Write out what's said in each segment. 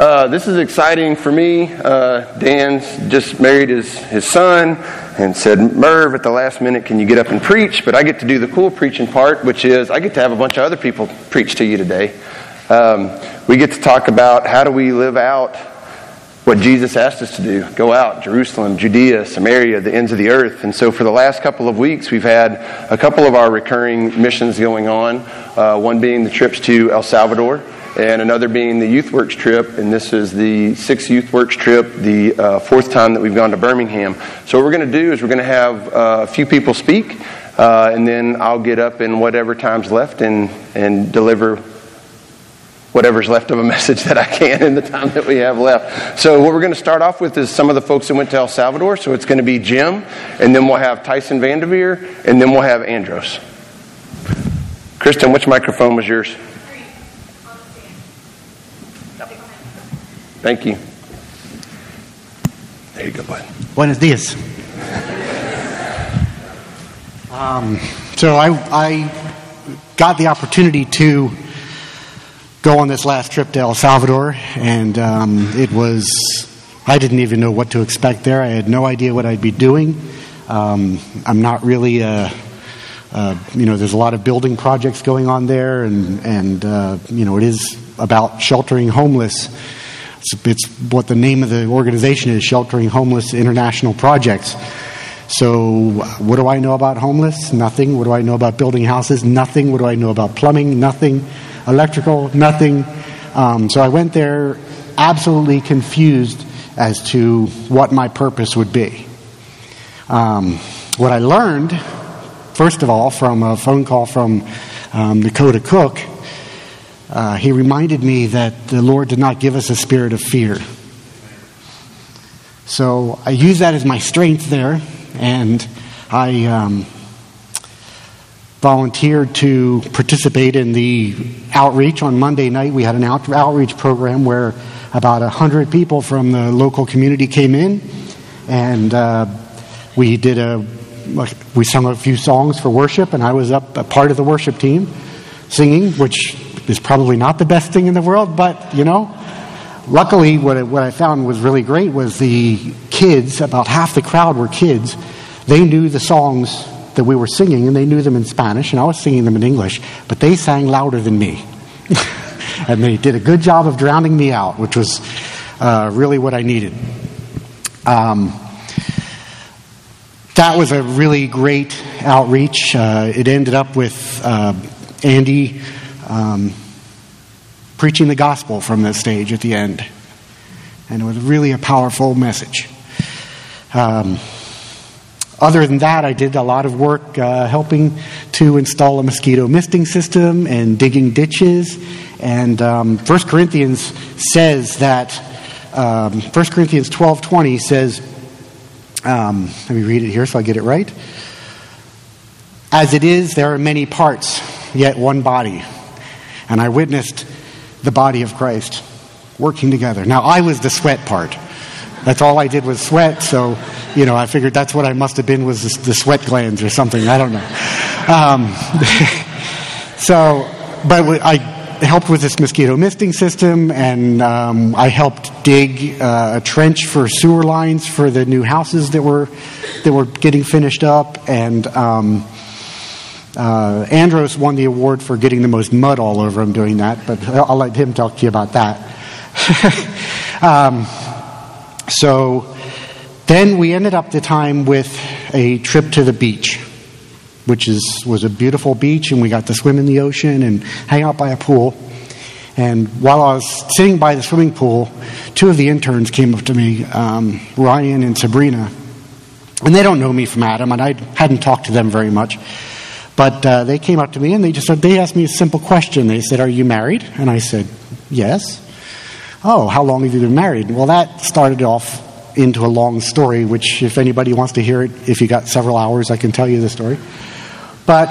This is exciting for me. Dan's just married his son and said, Merv, at the last minute, can you get up and preach? But I get to do the cool preaching part, which is I get to have a bunch of other people preach to you today. We get to talk about how do we live out what Jesus asked us to do. Go out, Jerusalem, Judea, Samaria, the ends of the earth. And so for the last couple of weeks, we've had a couple of our recurring missions going on. One being the trips to El Salvador, and another being the Youth Works trip. And this is the 6th Youth Works trip, the 4th time that we've gone to Birmingham. So what we're going to do is we're going to have a few people speak, and then I'll get up in whatever time's left and deliver whatever's left of a message that I can in the time that we have left. So what we're going to start off with is some of the folks that went to El Salvador. So it's going to be Jim, and then we'll have Tyson Vanderveer, and then we'll have Andros. Kristen, which microphone was yours? Thank you. There you go, bud. Buenos dias. So I got the opportunity to go on this last trip to El Salvador, and I didn't even know what to expect there. I had no idea what I'd be doing. I'm not really, there's a lot of building projects going on there, and it is about sheltering homeless. It's what the name of the organization is, Sheltering Homeless International Projects. So what do I know about homeless? Nothing. What do I know about building houses? Nothing. What do I know about plumbing? Nothing. Electrical? Nothing. So I went there absolutely confused as to what my purpose would be. What I learned, first of all, from a phone call from Dakota Cook, he reminded me that the Lord did not give us a spirit of fear. So I use that as my strength there, and I volunteered to participate in the outreach. On Monday night, we had an outreach program where about 100 people from the local community came in, and we sung a few songs for worship, and I was up a part of the worship team singing, which is probably not the best thing in the world, but luckily what I found was really great was the kids. About half the crowd were kids. They knew the songs that we were singing, and they knew them in Spanish, and I was singing them in English, but they sang louder than me. And they did a good job of drowning me out, which was really what I needed. That was a really great outreach. It ended up with Andy preaching the gospel from the stage at the end. And it was really a powerful message. Other than that, I did a lot of work helping to install a mosquito misting system and digging ditches. And 1 Corinthians says that, 1 Corinthians 12:20 says, let me read it here so I get it right. As it is, there are many parts, yet one body. And I witnessed the body of Christ working together. Now, I was the sweat part. That's all I did was sweat, so, I figured that's what I must have been, was the sweat glands or something. I don't know. But I helped with this mosquito misting system, and I helped dig a trench for sewer lines for the new houses that were getting finished up, and Andros won the award for getting the most mud all over him doing that, but I'll let him talk to you about that. So then we ended up the time with a trip to the beach, which was a beautiful beach, and we got to swim in the ocean and hang out by a pool. And while I was sitting by the swimming pool, 2 of the interns came up to me, Ryan and Sabrina, and they don't know me from Adam, and I hadn't talked to them very much. But they came up to me and they asked me a simple question. They said, "Are you married?" And I said, "Yes." "Oh, how long have you been married?" Well, that started off into a long story, which if anybody wants to hear it, if you got several hours, I can tell you the story. But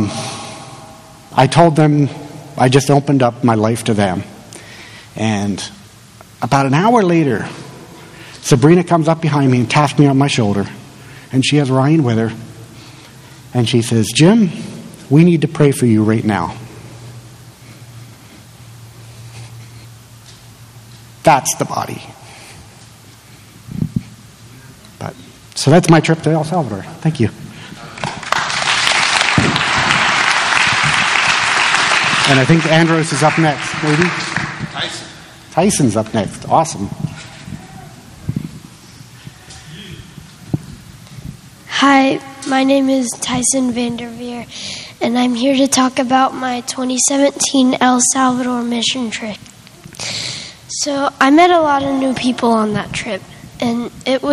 I told them, I just opened up my life to them. And about an hour later, Sabrina comes up behind me and taps me on my shoulder. And she has Ryan with her. And she says, "Jim, we need to pray for you right now." That's the body. So that's my trip to El Salvador. Thank you. And I think Andros is up next, maybe? Tyson's up next. Awesome. Hi, my name is Tyson Vanderveer, and I'm here to talk about my 2017 El Salvador mission trip. So I met a lot of new people on that trip, and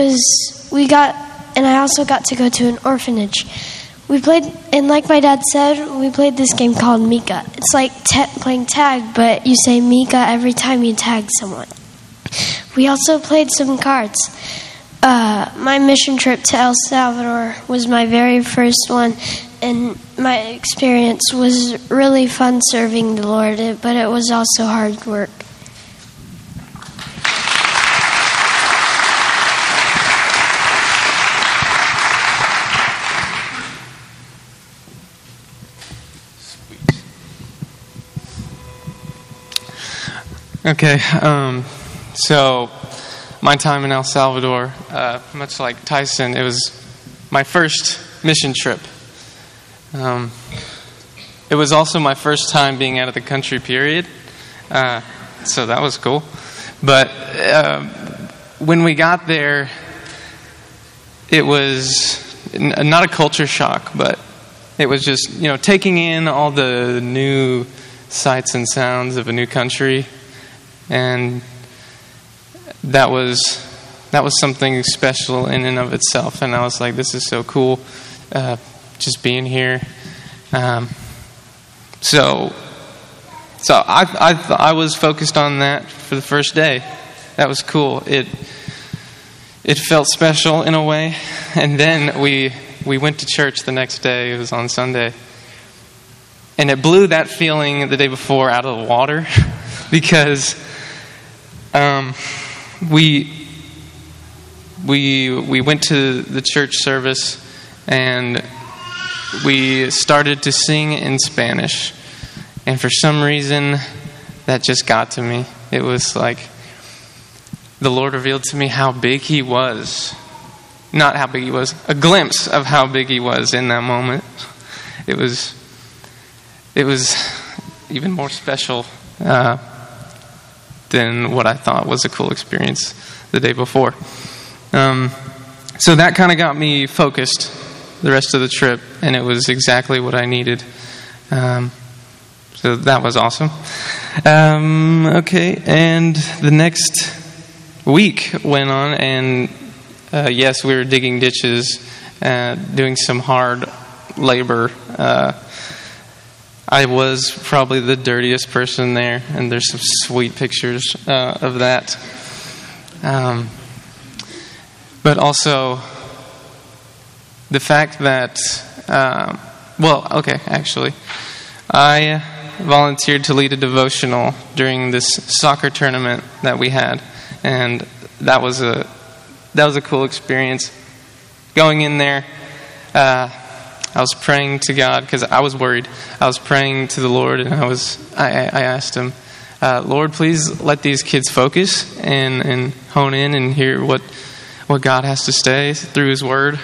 I also got to go to an orphanage. We played, and like my dad said, we played this game called Mika. It's like playing tag, but you say Mika every time you tag someone. We also played some cards. My mission trip to El Salvador was my very first one, and my experience was really fun serving the Lord, but it was also hard work. Okay, so my time in El Salvador, much like Tyson, it was my first mission trip. It was also my first time being out of the country, period, so that was cool. But when we got there, it was not a culture shock, but it was just, taking in all the new sights and sounds of a new country. And that was something special in and of itself. And I was like, this is so cool, just being here. So I was focused on that for the first day. That was cool. It felt special in a way. And then we went to church the next day. It was on Sunday. And it blew that feeling the day before out of the water because we went to the church service and we started to sing in Spanish, and for some reason that just got to me. It was like the Lord revealed to me how big He was. Not how big He was, a glimpse of how big He was in that moment. It was even more special than what I thought was a cool experience the day before. So that kind of got me focused the rest of the trip, and it was exactly what I needed. So that was awesome. Okay, and the next week went on, and yes, we were digging ditches, doing some hard labor. I was probably the dirtiest person there, and there's some sweet pictures of that. But also the fact that, I volunteered to lead a devotional during this soccer tournament that we had, and that was a cool experience. Going in there, I was praying to God because I was worried. I was praying to the Lord, and I asked Him, Lord, please let these kids focus and hone in and hear what God has to say through His Word,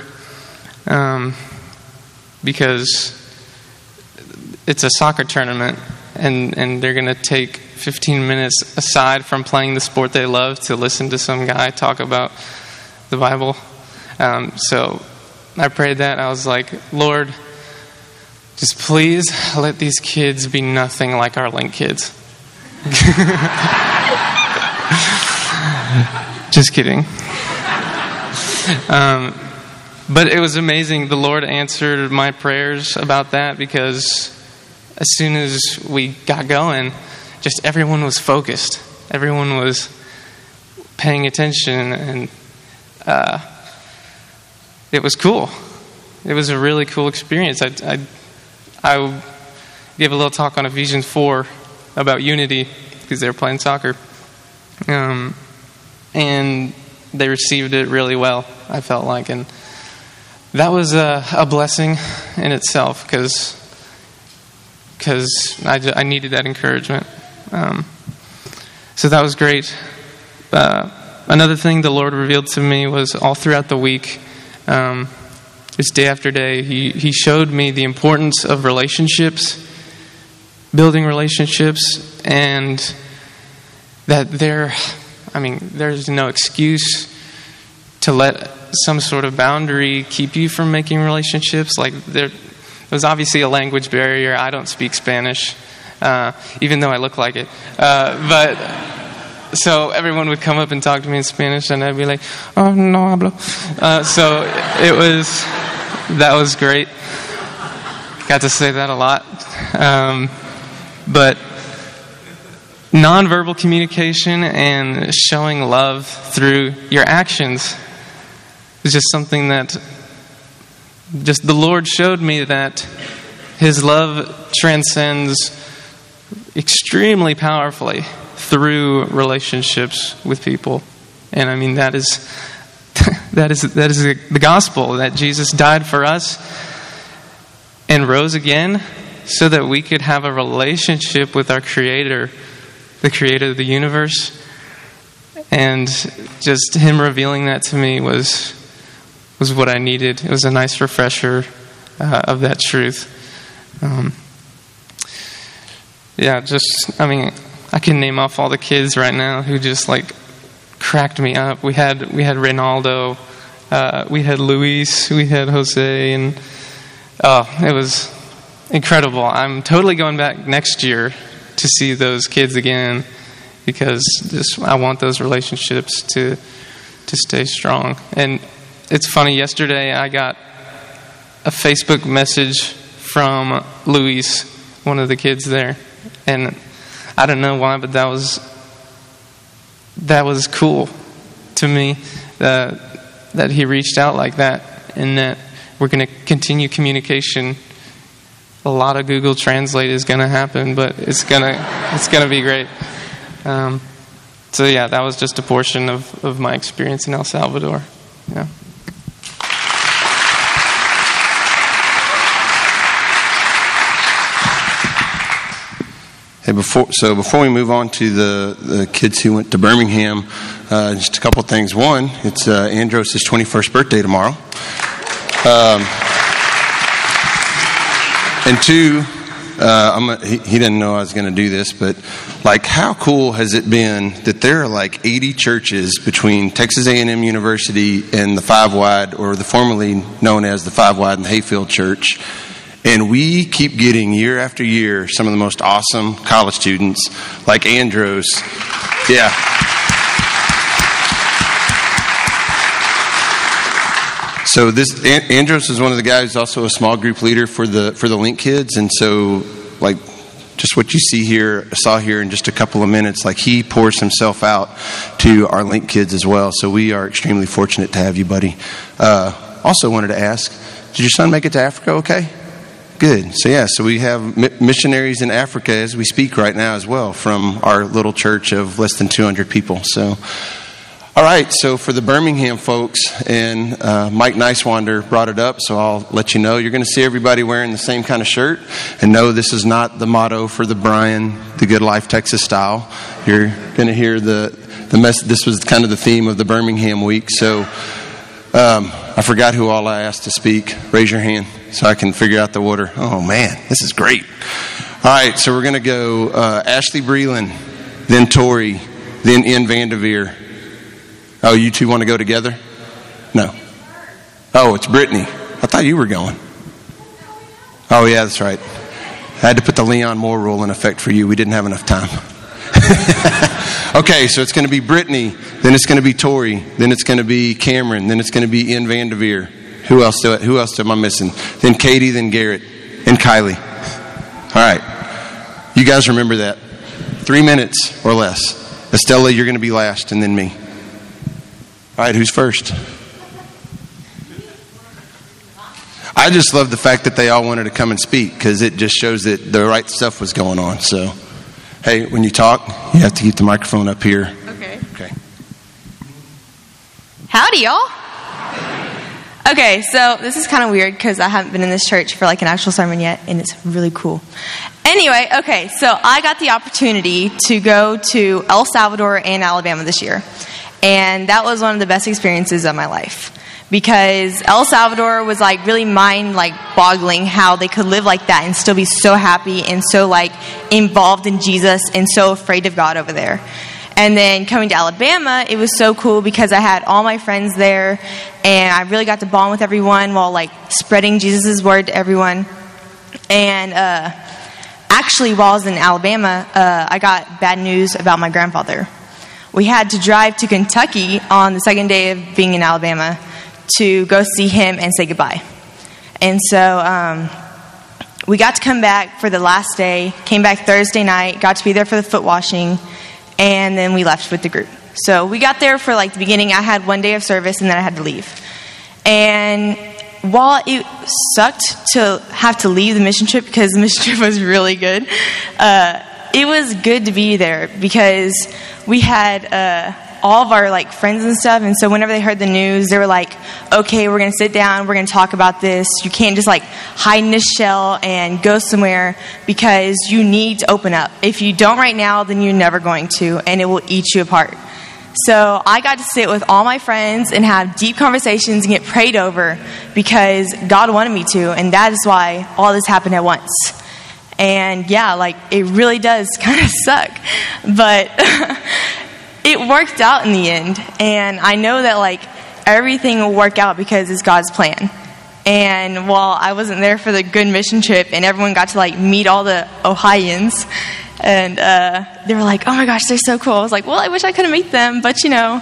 because it's a soccer tournament, and they're going to take 15 minutes aside from playing the sport they love to listen to some guy talk about the Bible. So I prayed that. I was like, Lord, just please let these kids be nothing like our Link kids. Just kidding. But it was amazing. The Lord answered my prayers about that, because as soon as we got going, just everyone was focused. Everyone was paying attention, and it was cool. It was a really cool experience. I gave a little talk on Ephesians 4 about unity, because they were playing soccer. And they received it really well, I felt like. And that was a blessing in itself, because I needed that encouragement. So that was great. Another thing the Lord revealed to me was all throughout the week, just day after day, He showed me the importance of relationships, building relationships, and that there's no excuse to let some sort of boundary keep you from making relationships. Like there's obviously a language barrier. I don't speak Spanish, even though I look like it. So everyone would come up and talk to me in Spanish, and I'd be like, "Oh, no hablo." So that was great. Got to say that a lot. But nonverbal communication and showing love through your actions is just something that just the Lord showed me, that His love transcends extremely powerfully through relationships with people. And I mean, that is the gospel, that Jesus died for us and rose again so that we could have a relationship with our Creator, the Creator of the universe. And just Him revealing that to me was what I needed. It was a nice refresher of that truth. I can name off all the kids right now who just like cracked me up. We had Reynaldo, we had Luis, we had Jose, and it was incredible. I'm totally going back next year to see those kids again, because I want those relationships to stay strong. And it's funny, yesterday I got a Facebook message from Luis, one of the kids there, and I don't know why, but that was cool to me, that he reached out like that, and that we're going to continue communication. A lot of Google Translate is going to happen, but it's gonna be great. So yeah, that was just a portion of my experience in El Salvador. Yeah. Hey, before we move on to the kids who went to Birmingham, just a couple things. One, it's Andros' 21st birthday tomorrow. And two, he didn't know I was going to do this, but like, how cool has it been that there are like 80 churches between Texas A&M University and the Five Wide, or the formerly known as the Five Wide and Hayfield Church, and we keep getting year after year some of the most awesome college students like Andros. Yeah. So Andros is one of the guys who's also a small group leader for the Link kids, and so like just what you saw here in just a couple of minutes, like he pours himself out to our Link kids as well. So we are extremely fortunate to have you, buddy. Also wanted to ask, did your son make it to Africa okay? Good. So we have missionaries in Africa as we speak right now as well, from our little church of less than 200 people. So, all right. So for the Birmingham folks, and Mike Nicewander brought it up, so I'll let you know. You're going to see everybody wearing the same kind of shirt, and no, this is not the motto for the Brian, the Good Life Texas style. You're going to hear the mess. This was kind of the theme of the Birmingham week. So I forgot who all I asked to speak. Raise your hand so I can figure out the order. Oh, man, this is great. All right, so we're going to go Ashley Breland, then Tori, then Ian Vanderveer. Oh, you two want to go together? No. Oh, it's Brittany. I thought you were going. Oh, yeah, that's right. I had to put the Leon Moore rule in effect for you. We didn't have enough time. Okay, so it's going to be Brittany, then it's going to be Tori, then it's going to be Cameron, then it's going to be Ian Vanderveer. Who else am I missing? Then Katie, then Garrett, and Kylie. All right. You guys remember that. 3 minutes or less. Estella, you're going to be last, and then me. All right, who's first? I just love the fact that they all wanted to come and speak, because it just shows that the right stuff was going on. So, hey, when you talk, you have to keep the microphone up here. Okay. Howdy, y'all. Okay, so this is kind of weird because I haven't been in this church for like an actual sermon yet, and it's really cool. Anyway, okay, so I got the opportunity to go to El Salvador and Alabama this year. And that was one of the best experiences of my life. Because El Salvador was like really mind-boggling how they could live like that and still be so happy and so like involved in Jesus and so afraid of God over there. And then coming to Alabama, it was so cool because I had all my friends there and I really got to bond with everyone while like spreading Jesus' word to everyone. And actually, while I was in Alabama, I got bad news about my grandfather. We had to drive to Kentucky on the second day of being in Alabama to go see him and say goodbye. And so we got to come back for the last day, came back Thursday night, got to be there for the foot washing, and then we left with the group. So we got there for like the beginning. I had 1 day of service and then I had to leave. And while it sucked to have to leave the mission trip because the mission trip was really good, it was good to be there because we had all of our like friends and stuff, and so whenever they heard the news, they were like, okay, we're going to sit down, we're going to talk about this. You can't just like hide in this shell and go somewhere because you need to open up. If you don't right now, then you're never going to, and it will eat you apart. So I got to sit with all my friends and have deep conversations and get prayed over because God wanted me to, and that is why all this happened at once. And yeah, like it really does kind of suck, but it worked out in the end. And I know that like everything will work out because it's God's plan. And while I wasn't there for the good mission trip and everyone got to like meet all the Ohioans, and they were like, oh my gosh, they're so cool. I was like, well, I wish I could have met them, but you know,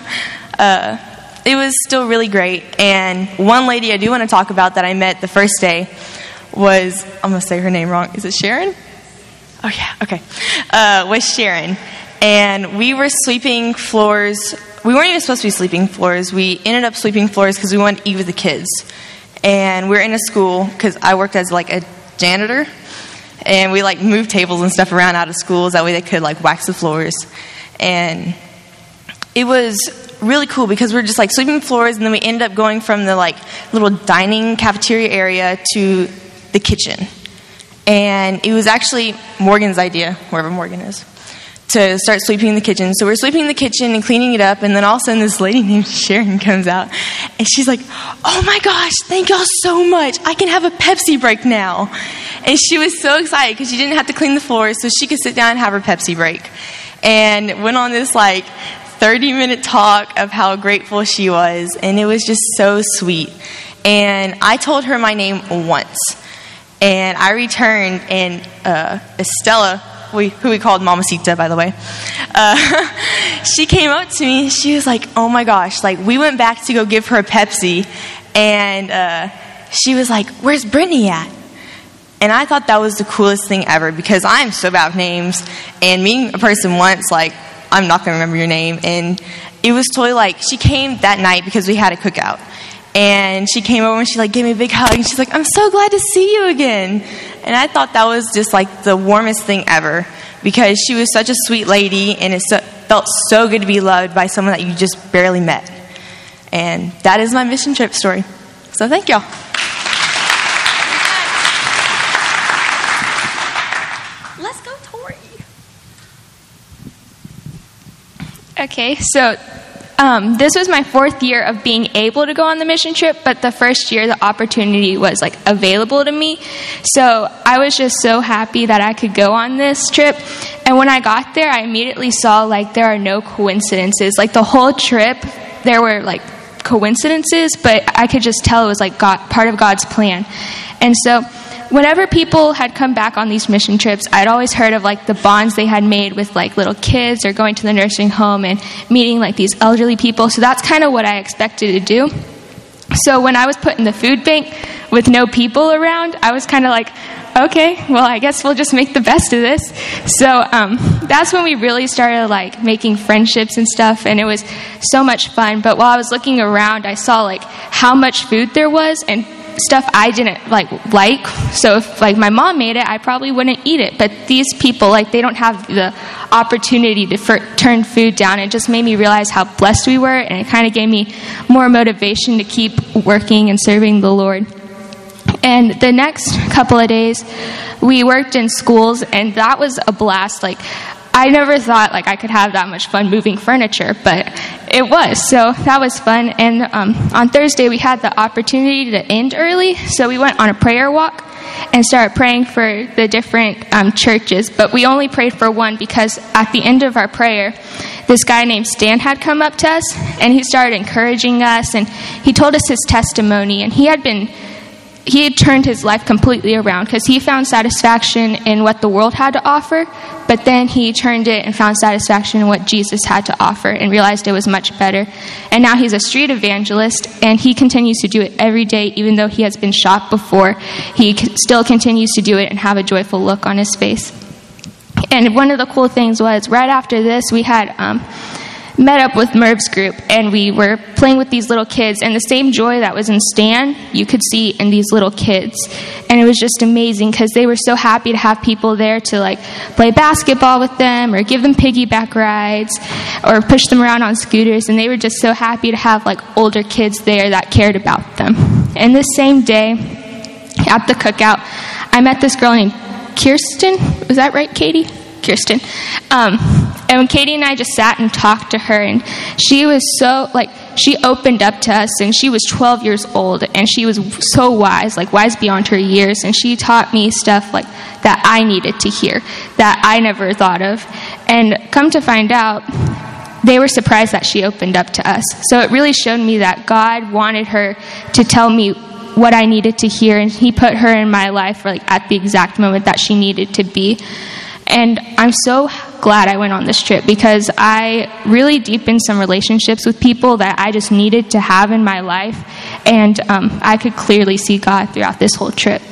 it was still really great. And one lady I do want to talk about that I met the first day was, I'm going to say her name wrong. Is it Sharon? Oh yeah, okay. Was Sharon. And we were sweeping floors. We weren't even supposed to be sweeping floors. We ended up sweeping floors because we wanted to eat with the kids. And we were in a school because I worked as like a janitor. And we like moved tables and stuff around out of schools. That way they could like wax the floors. And it was really cool because we're just like sweeping floors. And then we ended up going from the like little dining cafeteria area to the kitchen. And it was actually Morgan's idea, wherever Morgan is, to start sweeping the kitchen. So we're sweeping the kitchen and cleaning it up, and then all of a sudden this lady named Sharon comes out, and she's like, oh my gosh, thank y'all so much. I can have a Pepsi break now. And she was so excited because she didn't have to clean the floors, so she could sit down and have her Pepsi break. And went on this like 30-minute talk of how grateful she was, and it was just so sweet. And I told her my name once. And I returned, and Estella, who we called Mamacita, by the way, she came up to me, and she was like, oh my gosh, like, we went back to go give her a Pepsi, and she was like, where's Brittany at? And I thought that was the coolest thing ever, because I'm so bad with names, and meeting a person once, like, I'm not going to remember your name, and it was totally like, she came that night because we had a cookout. And she came over and she like gave me a big hug and she's like, I'm so glad to see you again. And I thought that was just like the warmest thing ever because she was such a sweet lady and it felt so good to be loved by someone that you just barely met. And that is my mission trip story. So thank y'all. Let's go, Tori. Okay, so this was my 4th year of being able to go on the mission trip, but the first year the opportunity was like available to me. So I was just so happy that I could go on this trip. And when I got there, I immediately saw like there are no coincidences. Like the whole trip, there were like coincidences, but I could just tell it was like part of God's plan. And so whenever people had come back on these mission trips, I'd always heard of like the bonds they had made with like little kids or going to the nursing home and meeting like these elderly people. So that's kind of what I expected to do. So when I was put in the food bank with no people around, I was kind of like, okay, well, I guess we'll just make the best of this. So that's when we really started like making friendships and stuff, and it was so much fun. But while I was looking around, I saw like how much food there was and stuff I didn't like. So if like my mom made it, I probably wouldn't eat it. But these people, like, they don't have the opportunity to turn food down. It just made me realize how blessed we were, and it kind of gave me more motivation to keep working and serving the Lord. And the next couple of days, we worked in schools, and that was a blast. Like, I never thought I could have that much fun moving furniture, but it was. So that was fun. And on Thursday, we had the opportunity to end early, so we went on a prayer walk and started praying for the different churches. But we only prayed for one because at the end of our prayer, this guy named Stan had come up to us, and he started encouraging us, and he told us his testimony. And he had turned his life completely around because he found satisfaction in what the world had to offer, but then he turned it and found satisfaction in what Jesus had to offer and realized it was much better. And now he's a street evangelist, and he continues to do it every day, even though he has been shot before. He still continues to do it and have a joyful look on his face. And one of the cool things was, right after this, we had met up with Merv's group, and we were playing with these little kids, and the same joy that was in Stan, you could see in these little kids. And it was just amazing because they were so happy to have people there to play basketball with them or give them piggyback rides or push them around on scooters, and they were just so happy to have older kids there that cared about them. And this same day at the cookout, I met this girl named Kirsten. Was that right, Katie? Kirsten. And when Katie and I just sat and talked to her, and she was so, she opened up to us, and she was 12 years old, and she was so wise, wise beyond her years, and she taught me stuff that I needed to hear, that I never thought of. And come to find out, they were surprised that she opened up to us. So it really showed me that God wanted her to tell me what I needed to hear, and he put her in my life at the exact moment that she needed to be. And I'm so glad I went on this trip because I really deepened some relationships with people that I just needed to have in my life. And I could clearly see God throughout this whole trip.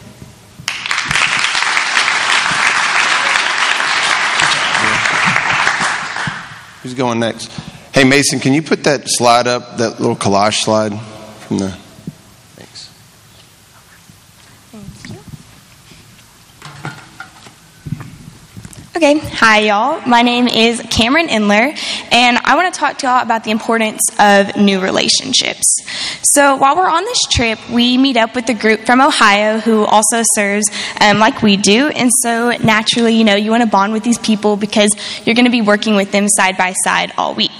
Who's going next? Hey, Mason, can you put that slide up, that little collage slide from the... Thanks. Okay, hi y'all. My name is Cameron Endler, and I want to talk to y'all about the importance of new relationships. So while we're on this trip, we meet up with a group from Ohio who also serves like we do, and so naturally, you want to bond with these people because you're going to be working with them side by side all week.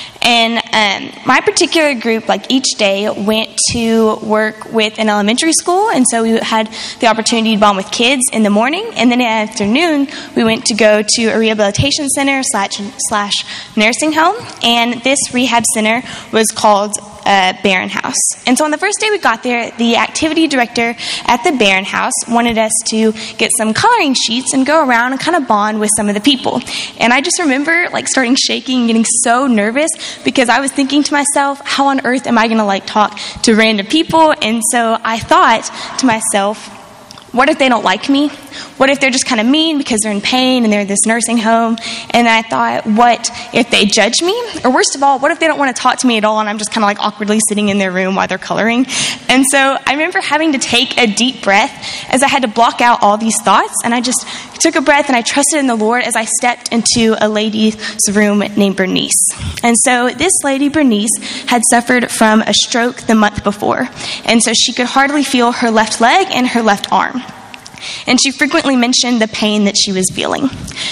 And my particular group, each day, went to work with an elementary school, and so we had the opportunity to bond with kids in the morning, and then in the afternoon, we went to go to a rehabilitation center slash nursing home, and this rehab center was called Barron House. And so on the first day we got there, the activity director at the Barron House wanted us to get some coloring sheets and go around and kind of bond with some of the people. And I just remember starting shaking and getting so nervous because I was thinking to myself, how on earth am I going to talk to random people? And so I thought to myself, what if they don't like me? What if they're just kind of mean because they're in pain and they're in this nursing home? And I thought, what if they judge me? Or worst of all, what if they don't want to talk to me at all and I'm just kind of awkwardly sitting in their room while they're coloring? And so I remember having to take a deep breath as I had to block out all these thoughts. And I just took a breath and I trusted in the Lord as I stepped into a lady's room named Bernice. And so this lady, Bernice, had suffered from a stroke the month before. And so she could hardly feel her left leg and her left arm. And she frequently mentioned the pain that she was feeling.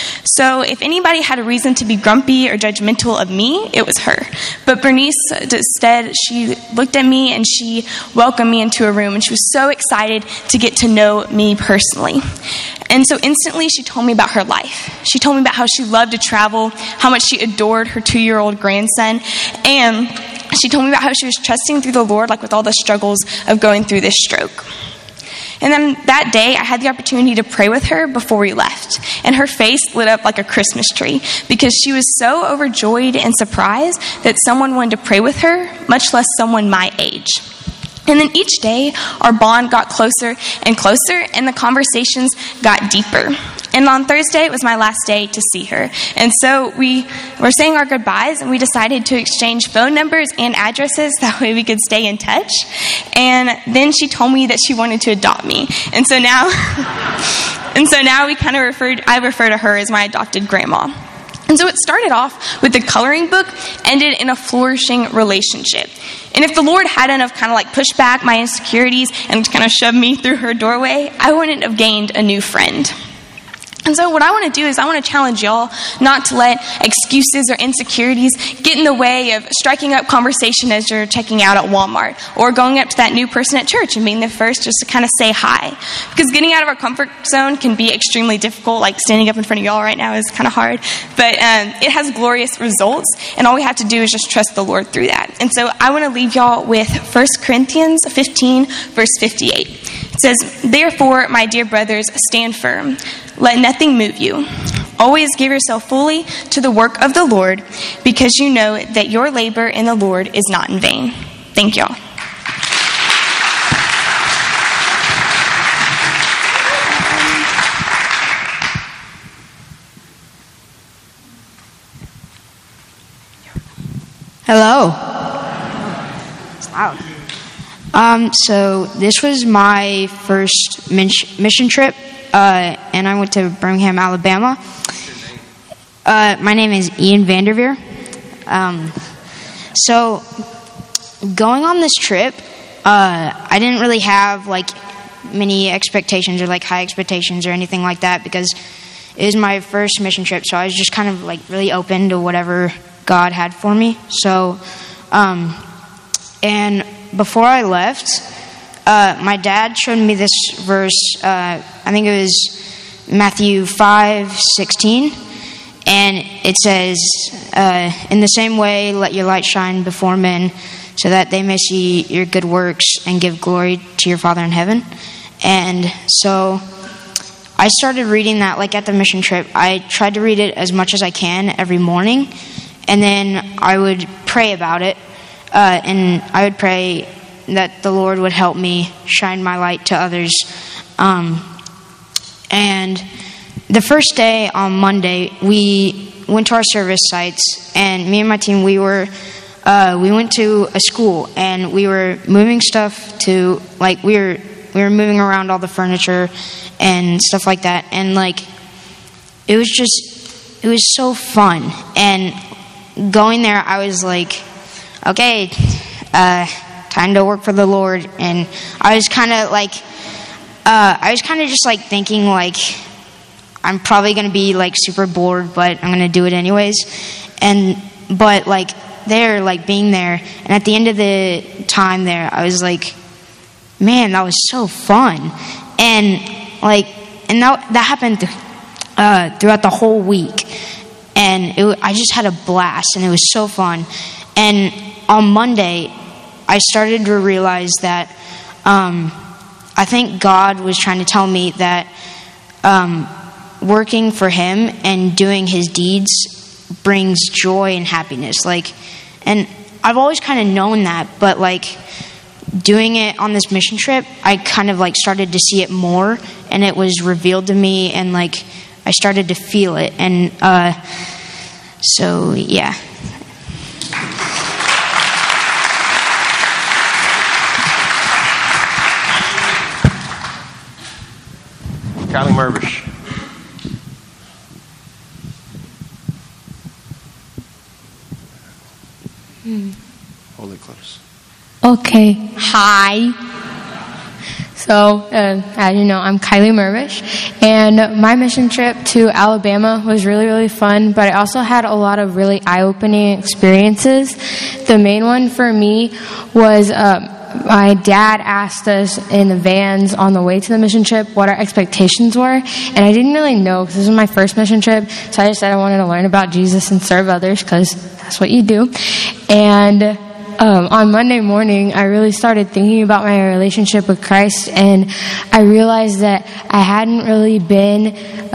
So if anybody had a reason to be grumpy or judgmental of me, it was her. But Bernice, instead, she looked at me and she welcomed me into a room, and she was so excited to get to know me personally. And so instantly she told me about her life. She told me about how she loved to travel, how much she adored her 2-year-old grandson, and she told me about how she was trusting through the Lord, with all the struggles of going through this stroke. And then that day, I had the opportunity to pray with her before we left. And her face lit up like a Christmas tree because she was so overjoyed and surprised that someone wanted to pray with her, much less someone my age. And then each day, our bond got closer and closer, and the conversations got deeper. And on Thursday, it was my last day to see her. And so we were saying our goodbyes, and we decided to exchange phone numbers and addresses. That way we could stay in touch. And then she told me that she wanted to adopt me. And so now, we kind of I refer to her as my adopted grandma. And so it started off with the coloring book, ended in a flourishing relationship. And if the Lord hadn't have kind of like pushed back my insecurities and kind of shoved me through her doorway, I wouldn't have gained a new friend. And so what I want to do is I want to challenge y'all not to let excuses or insecurities get in the way of striking up conversation as you're checking out at Walmart, or going up to that new person at church and being the first just to kind of say hi. Because getting out of our comfort zone can be extremely difficult. Like standing up in front of y'all right now is kind of hard. But it has glorious results, and all we have to do is just trust the Lord through that. And so I want to leave y'all with 1 Corinthians 15, verse 58. It says, "Therefore, my dear brothers, stand firm. Let nothing move you. Always give yourself fully to the work of the Lord, because you know that your labor in the Lord is not in vain." Thank y'all. Hello. It's loud. So this was my first mission trip, and I went to Birmingham, Alabama. My name is Ian Vanderveer. So going on this trip, I didn't really have like many expectations or like high expectations or anything like that, because it was my first mission trip. So I was just kind of like really open to whatever God had for me. So, and before I left, my dad showed me this verse. I think it was Matthew 5:16, and it says, "In the same way, let your light shine before men, so that they may see your good works and give glory to your Father in heaven." And so I started reading that like at the mission trip. I tried to read it as much as I can every morning, and then I would pray about it, and I would pray that the Lord would help me shine my light to others. And the first day on Monday, we went to our service sites, and me and my team, we went to a school, and we were moving stuff to, like, we were moving around all the furniture and stuff like that, and like it was so fun. And going there, I was like, okay, time to work for the Lord. And I was kind of just like thinking like, I'm probably going to be like super bored, but I'm going to do it anyways. But like there, like being there, and at the end of the time there, I was like, man, that was so fun. And that happened throughout the whole week. And I just had a blast, and it was so fun. And on Monday, I started to realize that I think God was trying to tell me that working for Him and doing His deeds brings joy and happiness. And I've always kind of known that, but like doing it on this mission trip, I kind of like started to see it more, and it was revealed to me, and like I started to feel it. And so yeah. Kylie Mervish. Hold it close. Okay. Hi. So, as you know, I'm Kylie Mervish, and my mission trip to Alabama was really, really fun, but I also had a lot of really eye-opening experiences. The main one for me was my dad asked us in the vans on the way to the mission trip what our expectations were, and I didn't really know because this was my first mission trip, so I just said I wanted to learn about Jesus and serve others because that's what you do. And on Monday morning, I really started thinking about my relationship with Christ, and I realized that I hadn't really been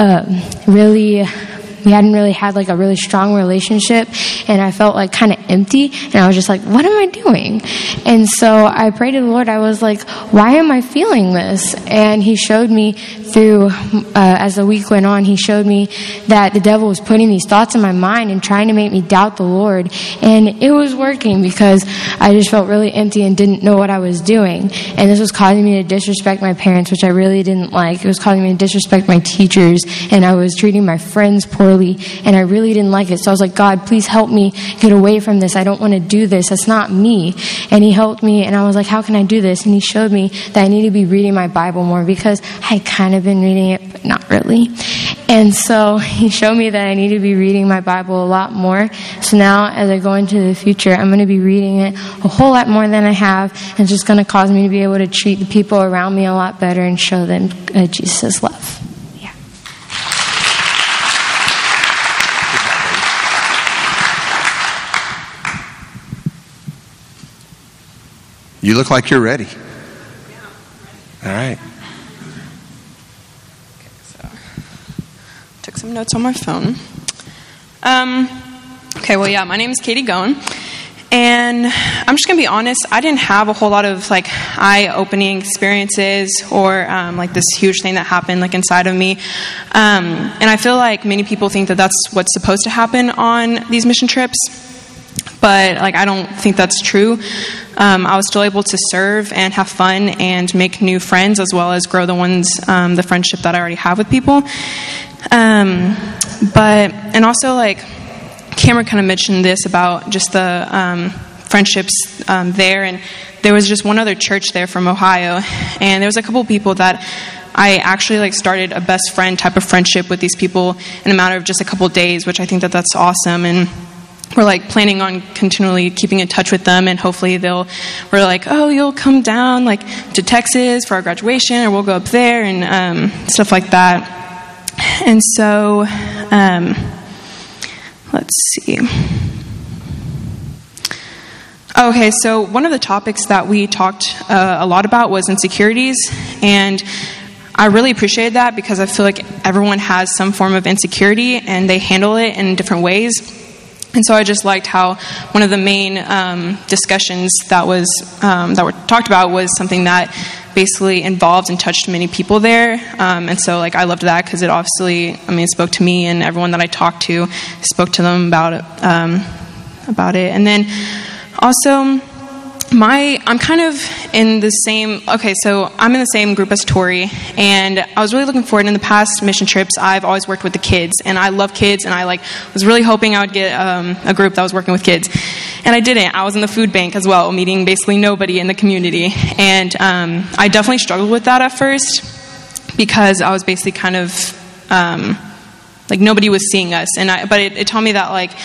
we hadn't really had like a really strong relationship, and I felt like kind of empty, and I was just like, what am I doing? And so I prayed to the Lord. I was like, why am I feeling this? And He showed me through, as the week went on, He showed me that the devil was putting these thoughts in my mind and trying to make me doubt the Lord, and it was working because I just felt really empty and didn't know what I was doing, and this was causing me to disrespect my parents, which I really didn't like. It was causing me to disrespect my teachers, and I was treating my friends poorly early, and I really didn't like it. So I was like, God, please help me get away from this. I don't want to do this. That's not me. And he helped me, and I was like, how can I do this? And he showed me that I need to be reading my Bible more, because I had kind of been reading it, but not really. And so he showed me that I need to be reading my Bible a lot more. So now as I go into the future, I'm going to be reading it a whole lot more than I have. And it's just going to cause me to be able to treat the people around me a lot better and show them Jesus' love. Yeah. You look like you're ready. All right. Took some notes on my phone. My name is Katie Goen, and I'm just gonna be honest. I didn't have a whole lot of eye-opening experiences or this huge thing that happened inside of me. And I feel like many people think that that's what's supposed to happen on these mission trips, but I don't think that's true. I was still able to serve and have fun and make new friends, as well as grow the friendship that I already have with people. Cameron kind of mentioned this about just the friendships there, and there was just one other church there from Ohio, and there was a couple of people that I actually started a best friend type of friendship with these people in a matter of just a couple of days, which I think that's awesome. And we're planning on continually keeping in touch with them, and hopefully you'll come down to Texas for our graduation, or we'll go up there and stuff like that. And so let's see. Okay, so one of the topics that we talked a lot about was insecurities, and I really appreciated that, because I feel like everyone has some form of insecurity and they handle it in different ways. And so I just liked how one of the main discussions that were talked about was something that basically involved and touched many people there. And so I loved that, because it obviously, it spoke to me, and everyone that I talked to spoke to them about it. And then also, I'm kind of in the same, I'm in the same group as Tori, and I was really looking forward. In the past mission trips, I've always worked with the kids, and I love kids, and I was really hoping I would get a group that was working with kids. And I didn't. I was in the food bank as well, meeting basically nobody in the community. And I definitely struggled with that at first, because I was basically kind of, nobody was seeing us. But it taught me that,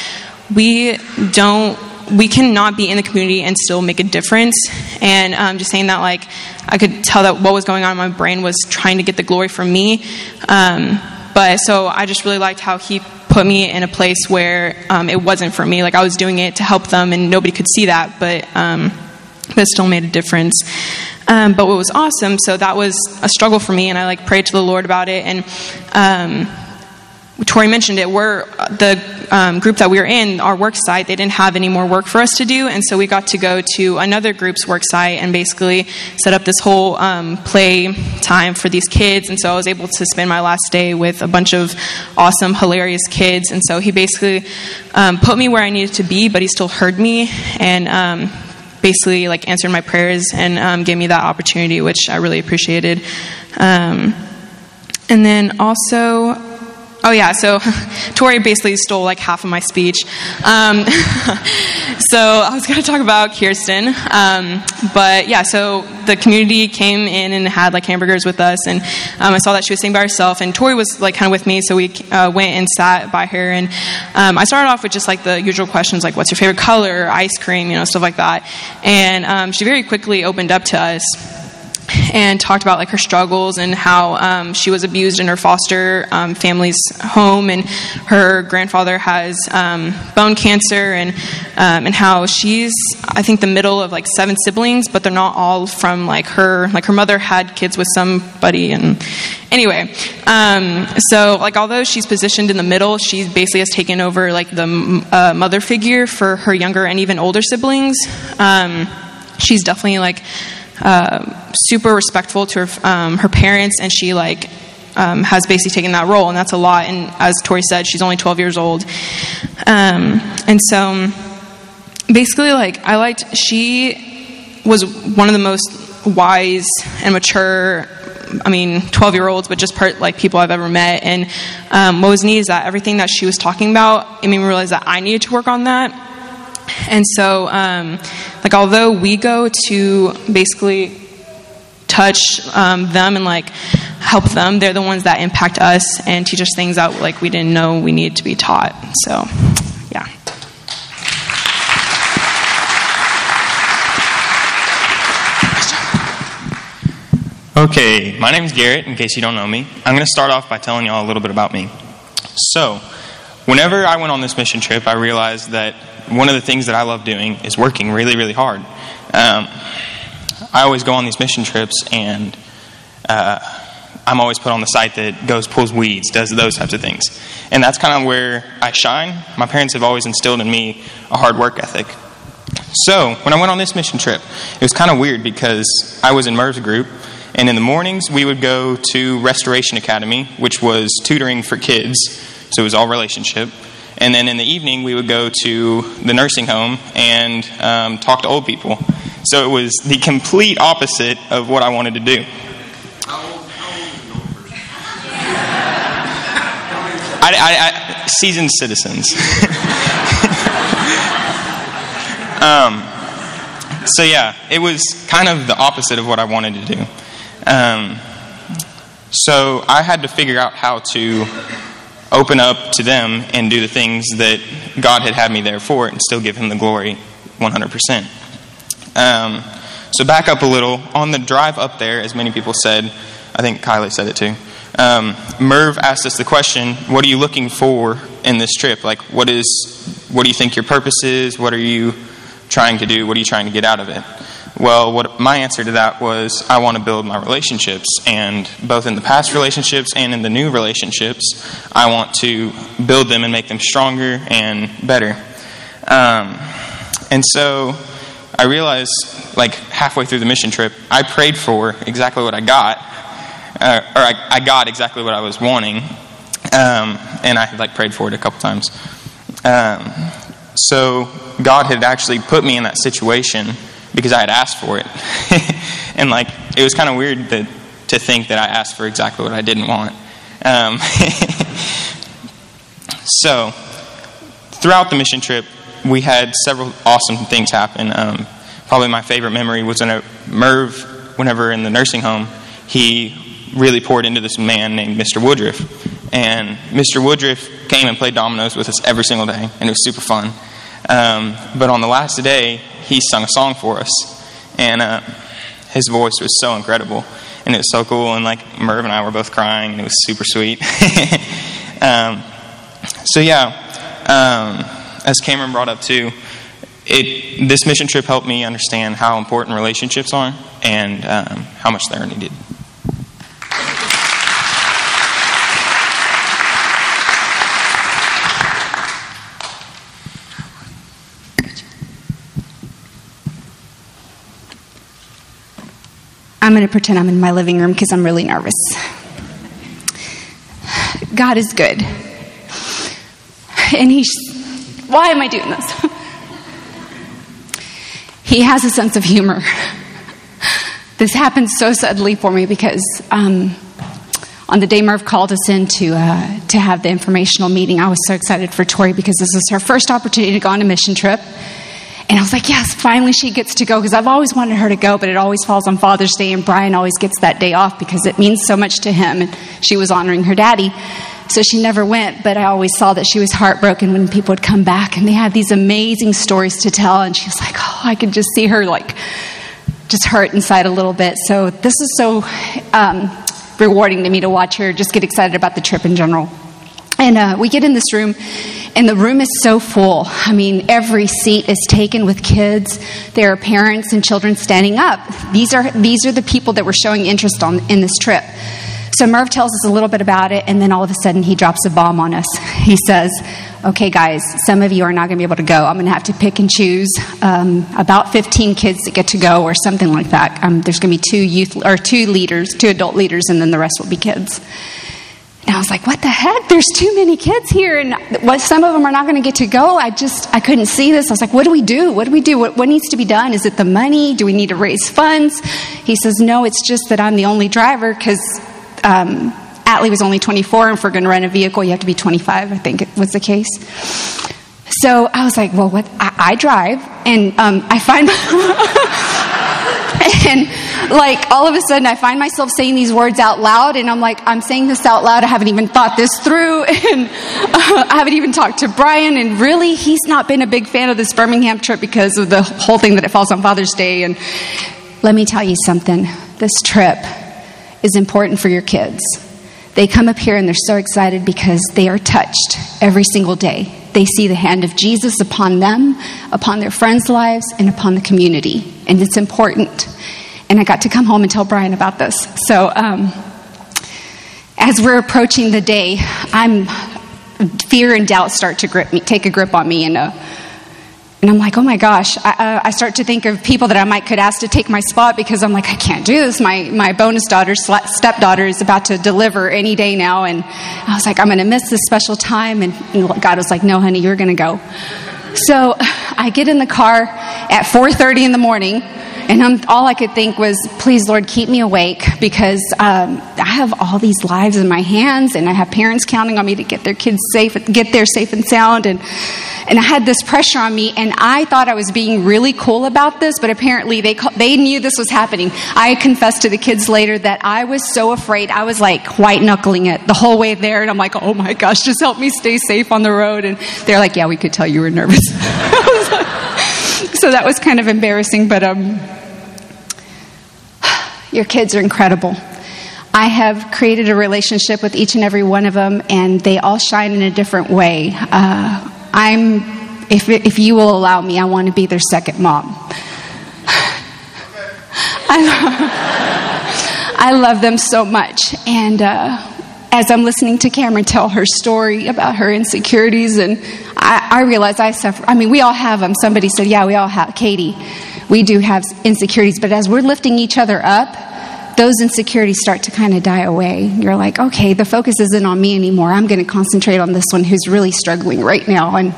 we cannot be in the community and still make a difference. And just saying that, I could tell that what was going on in my brain was trying to get the glory from me. But so I just really liked how he put me in a place where it wasn't for me. I was doing it to help them, and nobody could see that, but it still made a difference. But what was awesome, so that was a struggle for me, and I prayed to the Lord about it. And Tori mentioned it. The group that we were in, our work site, they didn't have any more work for us to do, and so we got to go to another group's work site and basically set up this whole play time for these kids. And so I was able to spend my last day with a bunch of awesome, hilarious kids. And so he basically put me where I needed to be, but he still heard me, and basically answered my prayers and gave me that opportunity, which I really appreciated. And then also, so Tori basically stole half of my speech. So I was going to talk about Kirsten. So the community came in and had hamburgers with us, and I saw that she was sitting by herself, and Tori was kind of with me, so we went and sat by her. And I started off with just the usual questions, what's your favorite color, ice cream, stuff like that. And she very quickly opened up to us and talked about her struggles, and how she was abused in her foster family's home, and her grandfather has bone cancer, and how she's, I think, the middle of 7 siblings, but they're not all from her. Her mother had kids with somebody, and anyway, so although she's positioned in the middle, she basically has taken over the mother figure for her younger and even older siblings. She's definitely super respectful to her parents, and she has basically taken that role, and that's a lot. And as Tori said, she's only 12 years old. And so basically she was one of the most wise and mature 12-year-olds, but just people I've ever met. And what was neat is that everything that she was talking about, it made me realize that I needed to work on that. And so, although we go to basically touch them and help them, they're the ones that impact us and teach us things that we didn't know we needed to be taught. So, yeah. Okay, my name is Garrett, in case you don't know me. I'm going to start off by telling y'all a little bit about me. So, whenever I went on this mission trip, I realized that one of the things that I love doing is working really, really hard. I always go on these mission trips, and I'm always put on the site that goes, pulls weeds, does those types of things. And that's kind of where I shine. My parents have always instilled in me a hard work ethic. So, when I went on this mission trip, it was kind of weird because I was in Merv's group, and in the mornings we would go to Restoration Academy, which was tutoring for kids, so it was all relationship. And then in the evening we would go to the nursing home and talk to old people. So it was the complete opposite of what I wanted to do. I seasoned citizens. So yeah, it was kind of the opposite of what I wanted to do. So I had to figure out how to open up to them and do the things that God had me there for and still give Him the glory 100%. So back up a little. On the drive up there, as many people said, I think Kylie said it too, Merv asked us the question, what are you looking for in this trip? What do you think your purpose is? What are you trying to do? What are you trying to get out of it? Well, my answer to that was, I want to build my relationships, and both in the past relationships and in the new relationships, I want to build them and make them stronger and better. And so I realized, halfway through the mission trip, I prayed for exactly what I got, I got exactly what I was wanting, and I prayed for it a couple times. So God had actually put me in that situation because I had asked for it. And it was kind of weird to think that I asked for exactly what I didn't want. So throughout the mission trip, we had several awesome things happen. Probably my favorite memory was when whenever in the nursing home, he really poured into this man named Mr. Woodruff. And Mr. Woodruff came and played dominoes with us every single day, and it was super fun. But on the last day, he sung a song for us, and his voice was so incredible, and it was so cool, and Merv and I were both crying, and it was super sweet. So yeah, as Cameron brought up too, this mission trip helped me understand how important relationships are and how much they're needed. I'm going to pretend I'm in my living room because I'm really nervous. God is good. And why am I doing this? He has a sense of humor. This happened so suddenly for me because on the day Merv called us in to have the informational meeting, I was so excited for Tori because this is her first opportunity to go on a mission trip. And I was like, yes, finally she gets to go, because I've always wanted her to go, but it always falls on Father's Day, and Brian always gets that day off because it means so much to him, and she was honoring her daddy. So she never went, but I always saw that she was heartbroken when people would come back, and they had these amazing stories to tell, and she was like, oh, I could just see her just hurt inside a little bit. So this is so rewarding to me to watch her just get excited about the trip in general. And we get in this room, and the room is so full. I mean, every seat is taken with kids. There are parents and children standing up. These are the people that were showing interest in this trip. So Merv tells us a little bit about it, and then all of a sudden he drops a bomb on us. He says, okay, guys, some of you are not going to be able to go. I'm going to have to pick and choose about 15 kids that get to go or something like that. There's going to be two adult leaders, and then the rest will be kids. And I was like, what the heck? There's too many kids here, and some of them are not going to get to go. I couldn't see this. I was like, what do we do? What do we do? What needs to be done? Is it the money? Do we need to raise funds? He says, no, it's just that I'm the only driver because Atlee was only 24, and if we're going to rent a vehicle, you have to be 25, I think it was the case. So I was like, well, I drive, and I find... And like all of a sudden I find myself saying these words out loud, and I'm like, I'm saying this out loud. I haven't even thought this through, and I haven't even talked to Brian, and really he's not been a big fan of this Birmingham trip because of the whole thing that it falls on Father's Day. And let me tell you something, this trip is important for your kids. They come up here and they're so excited because they are touched every single day. They see the hand of Jesus upon them, upon their friends' lives, and upon the community. And it's important. And I got to come home and tell Brian about this. So as we're approaching the day, fear and doubt start to take a grip on me. And I'm like, oh my gosh. I start to think of people that I could ask to take my spot because I'm like, I can't do this. My bonus daughter, stepdaughter, is about to deliver any day now. And I was like, I'm going to miss this special time. And God was like, no, honey, you're going to go. So I get in the car at 4:30 in the morning. And all I could think was, please, Lord, keep me awake because I have all these lives in my hands, and I have parents counting on me to get their kids get there safe and sound. And I had this pressure on me, and I thought I was being really cool about this, but apparently they knew this was happening. I confessed to the kids later that I was so afraid. I was like white-knuckling it the whole way there, and I'm like, oh my gosh, just help me stay safe on the road. And they're like, yeah, we could tell you were nervous. So that was kind of embarrassing, but your kids are incredible. I have created a relationship with each and every one of them, and they all shine in a different way. If you will allow me, I want to be their second mom. I love them so much. And as I'm listening to Cameron tell her story about her insecurities, and I realize I suffer. I mean, we all have them. Somebody said, yeah, we all have. Katie, we do have insecurities. But as we're lifting each other up, those insecurities start to kind of die away. You're like, okay, the focus isn't on me anymore. I'm going to concentrate on this one who's really struggling right now. And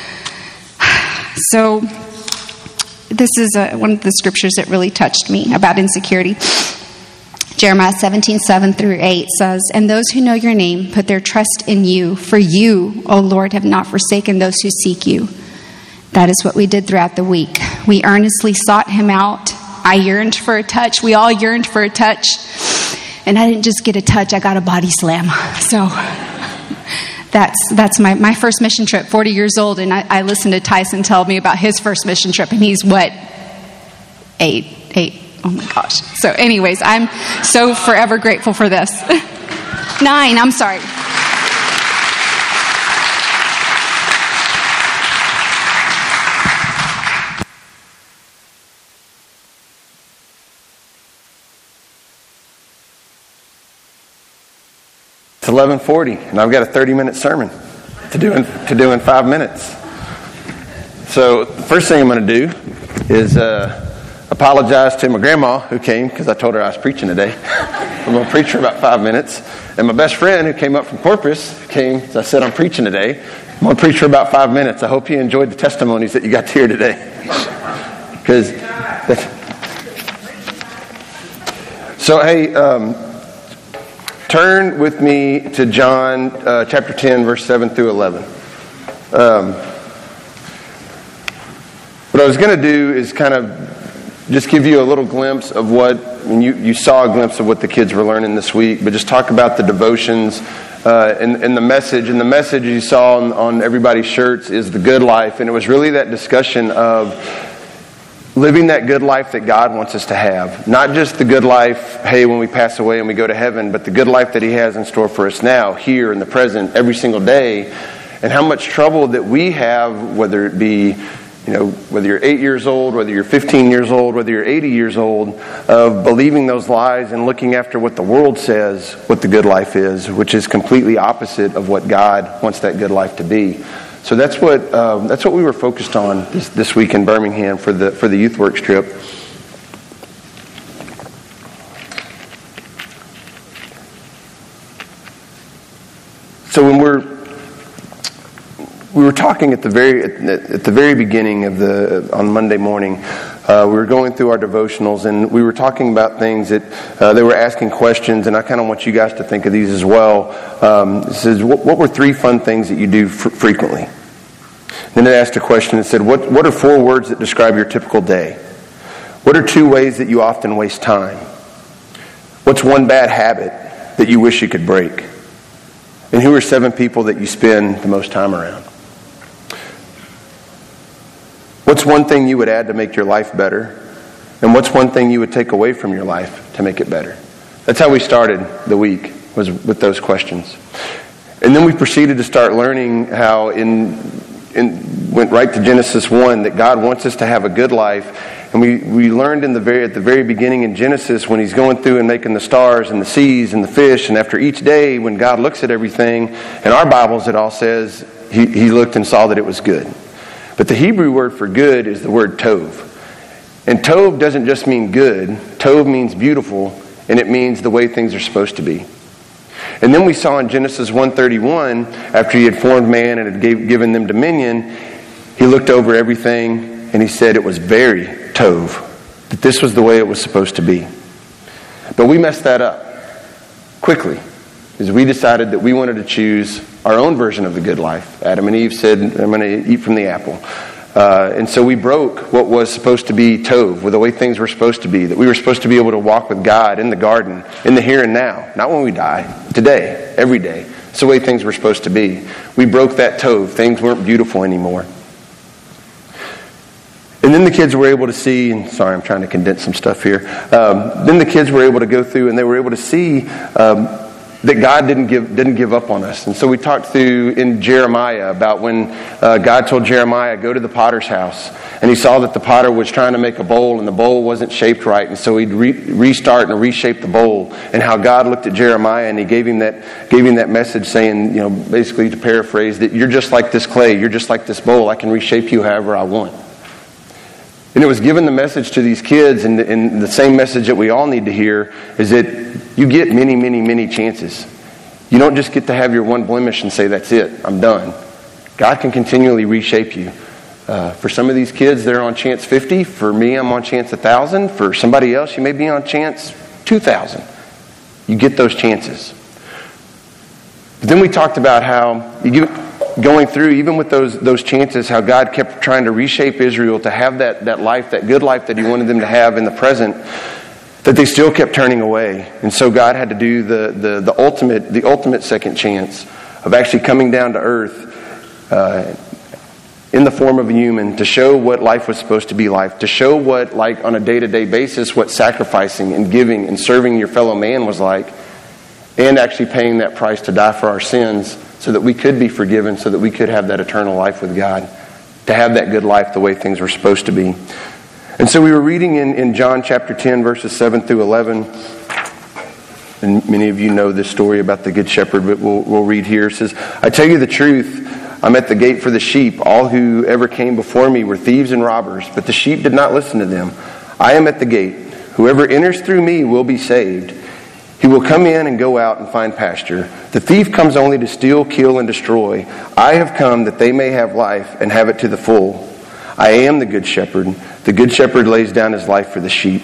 so this is one of the scriptures that really touched me about insecurity. Jeremiah 17:7-8 says, and those who know your name put their trust in you. For you, O Lord, have not forsaken those who seek you. That is what we did throughout the week. We earnestly sought him out. I yearned for a touch. We all yearned for a touch. And I didn't just get a touch, I got a body slam. So that's my first mission trip, 40 years old. And I listened to Tyson tell me about his first mission trip. And he's what? 8. Oh my gosh. So anyways, I'm so forever grateful for this. 9, I'm sorry. It's 11:40, and I've got a 30-minute sermon to do in 5 minutes. So the first thing I'm going to do is apologize to my grandma who came because I told her I was preaching today. I'm going to preach for about 5 minutes. And my best friend who came up from Corpus came, as I said, I'm preaching today. I'm going to preach for about 5 minutes. I hope you enjoyed the testimonies that you got to hear today. So, hey, turn with me to John chapter 10, verse 7-11. What I was going to do is kind of just give you a little glimpse of what, you saw a glimpse of what the kids were learning this week, but just talk about the devotions and the message. And the message you saw on everybody's shirts is the good life. And it was really that discussion of living that good life that God wants us to have. Not just the good life, hey, when we pass away and we go to heaven, but the good life that He has in store for us now, here in the present, every single day. And how much trouble that we have, whether it be, whether you're 8 years old, whether you're 15 years old, whether you're 80 years old, of believing those lies and looking after what the world says what the good life is, which is completely opposite of what God wants that good life to be. So that's what we were focused on this week in Birmingham for the Youth Works trip. were talking at the very beginning on Monday morning. We were going through our devotionals, and we were talking about things that they were asking questions, and I kind of want you guys to think of these as well. It says, what were 3 fun things that you do frequently? Then it asked a question that said, what are 4 words that describe your typical day? What are 2 ways that you often waste time? What's 1 bad habit that you wish you could break? And who are 7 people that you spend the most time around? What's 1 thing you would add to make your life better? And what's 1 thing you would take away from your life to make it better? That's how we started the week, was with those questions. And then we proceeded to start learning how went right to Genesis 1, that God wants us to have a good life. And we learned at the very beginning in Genesis, when he's going through and making the stars and the seas and the fish, and after each day when God looks at everything, in our Bibles it all says he looked and saw that it was good. But the Hebrew word for good is the word tov. And tov doesn't just mean good. Tov means beautiful, and it means the way things are supposed to be. And then we saw in Genesis 1:31, after he had formed man and had given them dominion, he looked over everything and he said it was very tov, that this was the way it was supposed to be. But we messed that up quickly, because we decided that we wanted to choose our own version of the good life. Adam and Eve said, I'm going to eat from the apple. And so we broke what was supposed to be tov, with the way things were supposed to be, that we were supposed to be able to walk with God in the garden, in the here and now, not when we die, today, every day. It's the way things were supposed to be. We broke that tov. Things weren't beautiful anymore. And then the kids were able to see, and sorry, I'm trying to condense some stuff here. Then the kids were able to go through and they were able to see that God didn't give up on us. And so we talked through in Jeremiah about when God told Jeremiah, go to the potter's house. And he saw that the potter was trying to make a bowl and the bowl wasn't shaped right. And so he'd restart and reshape the bowl. And how God looked at Jeremiah and he gave him that message saying, basically to paraphrase, that you're just like this clay. You're just like this bowl. I can reshape you however I want. And it was given the message to these kids, and the same message that we all need to hear is that you get many, many, many chances. You don't just get to have your 1 blemish and say, that's it, I'm done. God can continually reshape you. For some of these kids, they're on chance 50. For me, I'm on chance 1,000. For somebody else, you may be on chance 2,000. You get those chances. But then we talked about how going through, even with those chances, how God kept trying to reshape Israel to have that life, that good life that he wanted them to have in the present, that they still kept turning away. And so God had to do the ultimate second chance of actually coming down to earth in the form of a human to show what life was supposed to be like, to show what, like on a day-to-day basis, what sacrificing and giving and serving your fellow man was like, and actually paying that price to die for our sins, so that we could be forgiven, so that we could have that eternal life with God, to have that good life the way things were supposed to be. And so we were reading in John chapter 10, verses 7 through 11. And many of you know this story about the Good Shepherd, but we'll read here. It says, I tell you the truth, I'm at the gate for the sheep. All who ever came before me were thieves and robbers, but the sheep did not listen to them. I am at the gate. Whoever enters through me will be saved. He will come in and go out and find pasture. The thief comes only to steal, kill, and destroy. I have come that they may have life and have it to the full. I am the good shepherd. The good shepherd lays down his life for the sheep.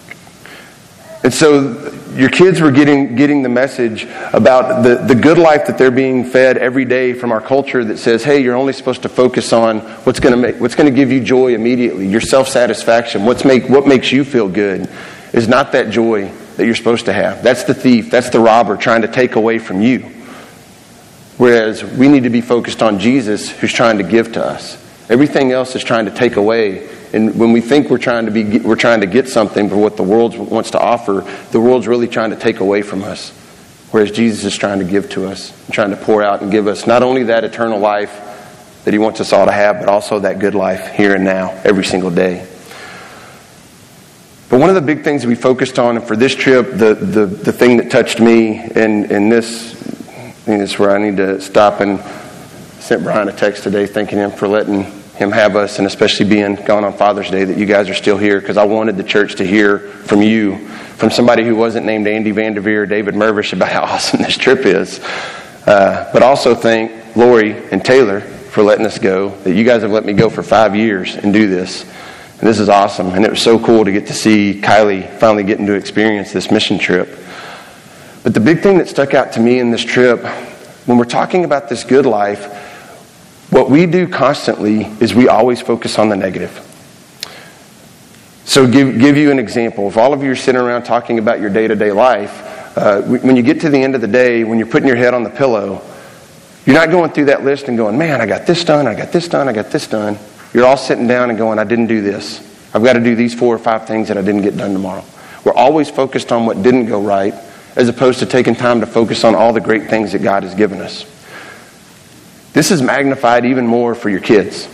And so your kids were getting the message about the good life that they're being fed every day from our culture that says, hey, you're only supposed to focus on what's going to give you joy immediately, your self-satisfaction, what makes you feel good is not that joy that you're supposed to have. That's the thief, that's the robber trying to take away from you. Whereas we need to be focused on Jesus, who's trying to give to us. Everything else is trying to take away. And when we think we're trying to get something for what the world wants to offer, the world's really trying to take away from us. Whereas Jesus is trying to give to us, and trying to pour out and give us not only that eternal life that he wants us all to have, but also that good life here and now, every single day. But one of the big things that we focused on, and for this trip, the thing that touched me, and this is where I need to stop, and sent Brian a text today thanking him for letting him have us, and especially being gone on Father's Day, that you guys are still here, because I wanted the church to hear from you, from somebody who wasn't named Andy Vanderveer or David Mervish, about how awesome this trip is. But also thank Lori and Taylor for letting us go, that you guys have let me go for 5 years and do this. And this is awesome. And it was so cool to get to see Kylie finally getting to experience this mission trip. But the big thing that stuck out to me in this trip, when we're talking about this good life, what we do constantly is we always focus on the negative. So give you an example. If all of you are sitting around talking about your day-to-day life, when you get to the end of the day, when you're putting your head on the pillow, you're not going through that list and going, man, I got this done, I got this done, I got this done. You're all sitting down and going, I didn't do this. I've got to do these 4 or 5 things that I didn't get done tomorrow. We're always focused on what didn't go right, as opposed to taking time to focus on all the great things that God has given us. This is magnified even more for your kids.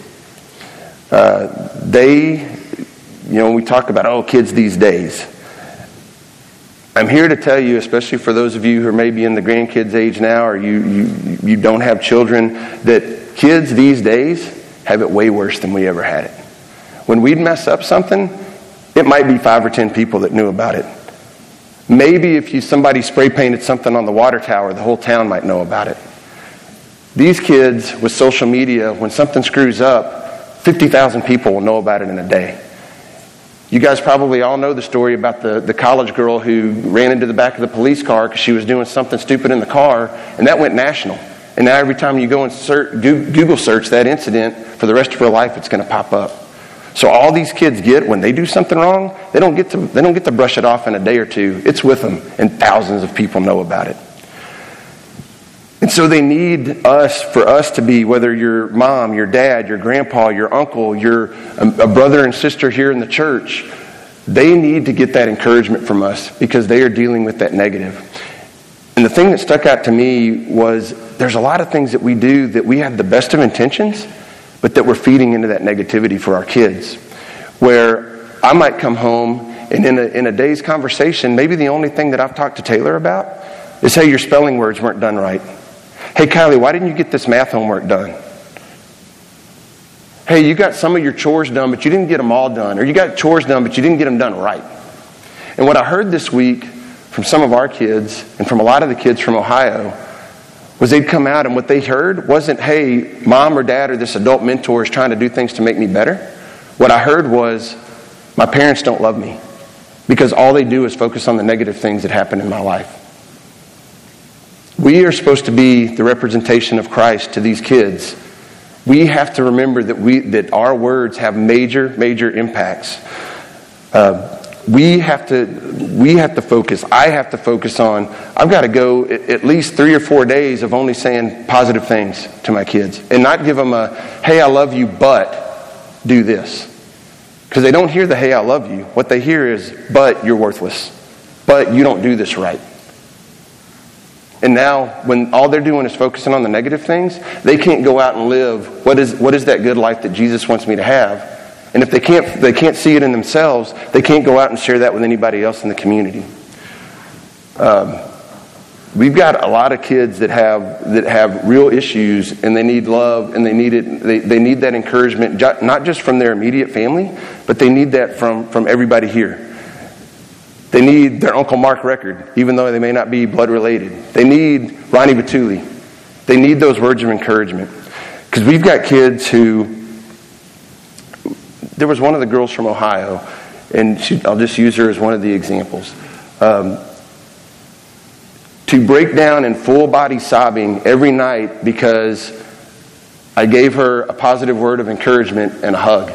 When we talk about, kids these days, I'm here to tell you, especially for those of you who are maybe in the grandkids age now, or you don't have children, that kids these days have it way worse than we ever had it. When we'd mess up something, it might be 5 or 10 people that knew about it. Maybe if somebody spray painted something on the water tower, the whole town might know about it. These kids with social media, when something screws up, 50,000 people will know about it in a day. You guys probably all know the story about the college girl who ran into the back of the police car because she was doing something stupid in the car, and that went national. And now every time you go and Google search that incident, for the rest of her life, it's going to pop up. So all these kids get, when they do something wrong, they don't get to brush it off in a day or two. It's with them, and thousands of people know about it. And so they need for us to be, whether your mom, your dad, your grandpa, your uncle, you're a brother and sister here in the church, they need to get that encouragement from us because they are dealing with that negative. And the thing that stuck out to me was there's a lot of things that we do that we have the best of intentions, but that we're feeding into that negativity for our kids. Where I might come home and in a day's conversation, maybe the only thing that I've talked to Taylor about is, hey, your spelling words weren't done right. Hey, Kylie, why didn't you get this math homework done? Hey, you got some of your chores done, but you didn't get them all done. Or you got chores done, but you didn't get them done right. And what I heard this week from some of our kids and from a lot of the kids from Ohio was they'd come out and what they heard wasn't, hey, mom or dad or this adult mentor is trying to do things to make me better. What I heard was, my parents don't love me because all they do is focus on the negative things that happen in my life. We are supposed to be the representation of Christ to these kids. We have to remember that our words have major, major impacts. We have to focus. I have to focus on, I've got to go at least 3 or 4 days of only saying positive things to my kids and not give them a, hey, I love you, but do this. Because they don't hear the, hey, I love you. What they hear is, but you're worthless. But you don't do this right. And now, when all they're doing is focusing on the negative things, they can't go out and live what is that good life that Jesus wants me to have. And if they can't see it in themselves, they can't go out and share that with anybody else in the community. We've got a lot of kids that have real issues, and they need love, and they need it. They need that encouragement, not just from their immediate family, but they need that from everybody here. They need their Uncle Mark record, even though they may not be blood related. They need Ronnie Batuli. They need those words of encouragement. Because we've got kids who... There was one of the girls from Ohio, and I'll just use her as one of the examples. To break down in full body sobbing every night because I gave her a positive word of encouragement and a hug.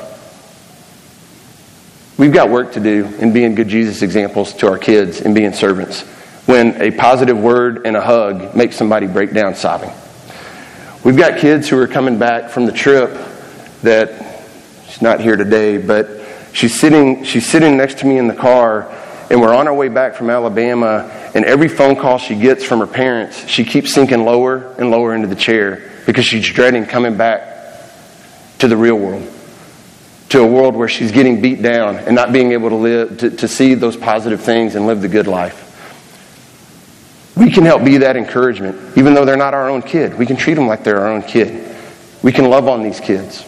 We've got work to do in being good Jesus examples to our kids and being servants when a positive word and a hug makes somebody break down sobbing. We've got kids who are coming back from the trip that, she's not here today, but she's sitting next to me in the car, and we're on our way back from Alabama, and every phone call she gets from her parents, she keeps sinking lower and lower into the chair because she's dreading coming back to the real world. To a world where she's getting beat down and not being able to live, to see those positive things and live the good life. We can help be that encouragement. Even though they're not our own kid, we can treat them like they're our own kid. We can love on these kids.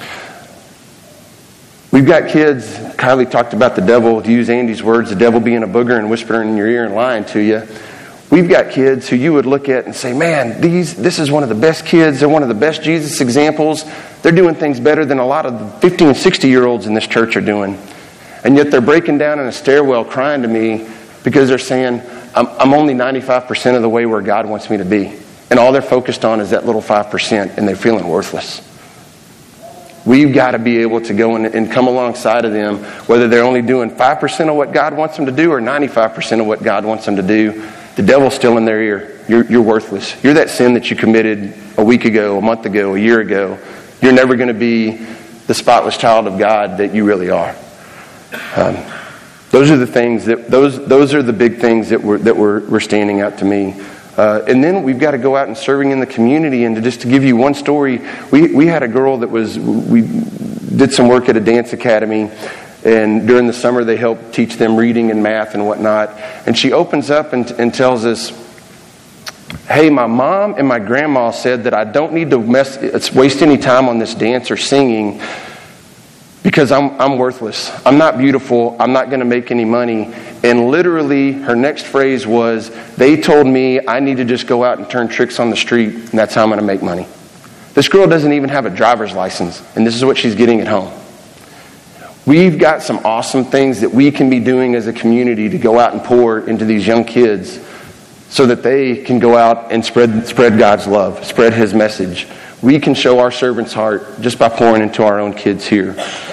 We've got kids, Kylie talked about the devil, to use Andy's words, the devil being a booger and whispering in your ear and lying to you. We've got kids who you would look at and say, man, this is one of the best kids. They're one of the best Jesus examples. They're doing things better than a lot of the 50 and 60-year-olds in this church are doing. And yet they're breaking down in a stairwell crying to me because they're saying, I'm only 95% of the way where God wants me to be. And all they're focused on is that little 5%, and they're feeling worthless. We've got to be able to go and come alongside of them, whether they're only doing 5% of what God wants them to do or 95% of what God wants them to do. The devil's still in their ear. You're worthless. You're that sin that you committed a week ago, a month ago, a year ago. You're never going to be the spotless child of God that you really are. Those are the things those are the big things that were standing out to me. And then we've got to go out and serving in the community. And just to give you one story, we had a girl we did some work at a dance academy. And during the summer, they helped teach them reading and math and whatnot. And she opens up and tells us, hey, my mom and my grandma said that I don't need to waste any time on this dance or singing because I'm worthless. I'm not beautiful. I'm not going to make any money. And literally, her next phrase was, they told me I need to just go out and turn tricks on the street, and that's how I'm going to make money. This girl doesn't even have a driver's license, and this is what she's getting at home. We've got some awesome things that we can be doing as a community to go out and pour into these young kids so that they can go out and spread God's love, spread His message. We can show our servant's heart just by pouring into our own kids here.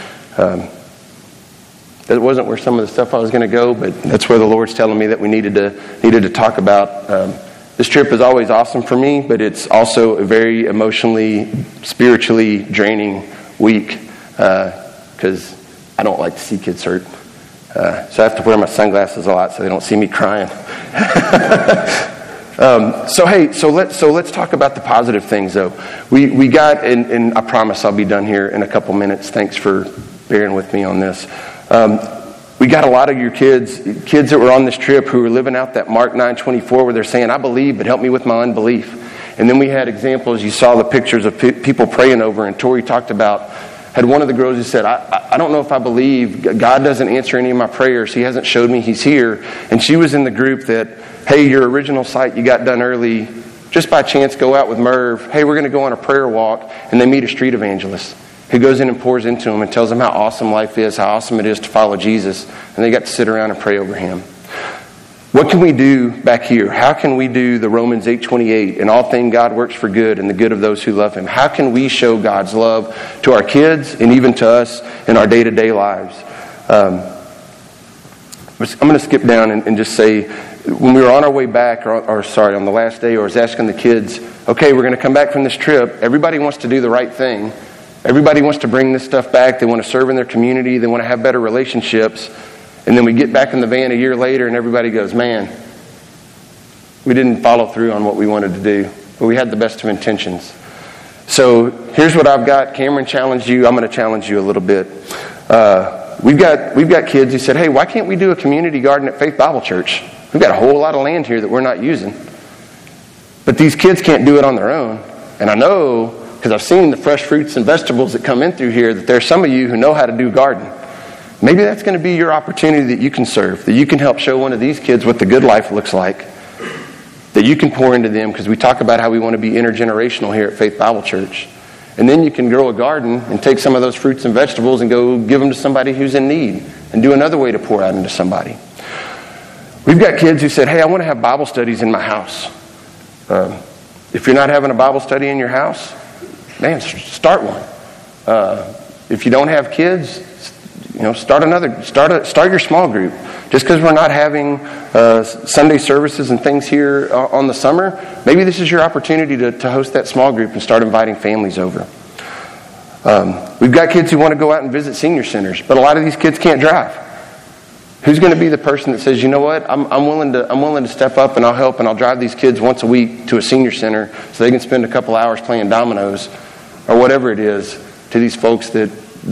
That wasn't where some of the stuff I was going to go, but that's where the Lord's telling me that we needed to talk about. This trip is always awesome for me, but it's also a very emotionally, spiritually draining week because I don't like to see kids hurt. So I have to wear my sunglasses a lot so they don't see me crying. So let's talk about the positive things, though. We got, and I promise I'll be done here in a couple minutes. Thanks for bearing with me on this. We got a lot of your kids that were on this trip who were living out that Mark 9:24 where they're saying, I believe, but help me with my unbelief. And then we had examples. You saw the pictures of people praying over, and Tori talked about, had one of the girls who said, I don't know if I believe. God doesn't answer any of my prayers. He hasn't showed me He's here. And she was in the group that, hey, your original site you got done early, just by chance go out with Merv. Hey, we're going to go on a prayer walk. And they meet a street evangelist who goes in and pours into them and tells them how awesome life is, how awesome it is to follow Jesus. And they got to sit around and pray over Him. What can we do back here? How can we do the Romans 8:28, in all things God works for good and the good of those who love Him? How can we show God's love to our kids and even to us in our day-to-day lives? I'm going to skip down and just say, when we were on our way back, on the last day, I was asking the kids, okay, we're going to come back from this trip. Everybody wants to do the right thing. Everybody wants to bring this stuff back. They want to serve in their community. They want to have better relationships. And then we get back in the van a year later and everybody goes, man, we didn't follow through on what we wanted to do. But we had the best of intentions. So here's what I've got. Cameron challenged you. I'm going to challenge you a little bit. We've got kids who said, hey, why can't we do a community garden at Faith Bible Church? We've got a whole lot of land here that we're not using. But these kids can't do it on their own. And I know, because I've seen the fresh fruits and vegetables that come in through here, that there's some of you who know how to do garden. Maybe that's going to be your opportunity that you can serve, that you can help show one of these kids what the good life looks like, that you can pour into them, because we talk about how we want to be intergenerational here at Faith Bible Church. And then you can grow a garden and take some of those fruits and vegetables and go give them to somebody who's in need and do another way to pour out into somebody. We've got kids who said, hey, I want to have Bible studies in my house. If you're not having a Bible study in your house, man, start one. If you don't have kids, start your small group. Just because we're not having Sunday services and things here on the summer, maybe this is your opportunity to host that small group and start inviting families over. We've got kids who want to go out and visit senior centers, but a lot of these kids can't drive. Who's going to be the person that says, you know what, I'm willing to step up and I'll help and I'll drive these kids once a week to a senior center so they can spend a couple hours playing dominoes or whatever it is to these folks that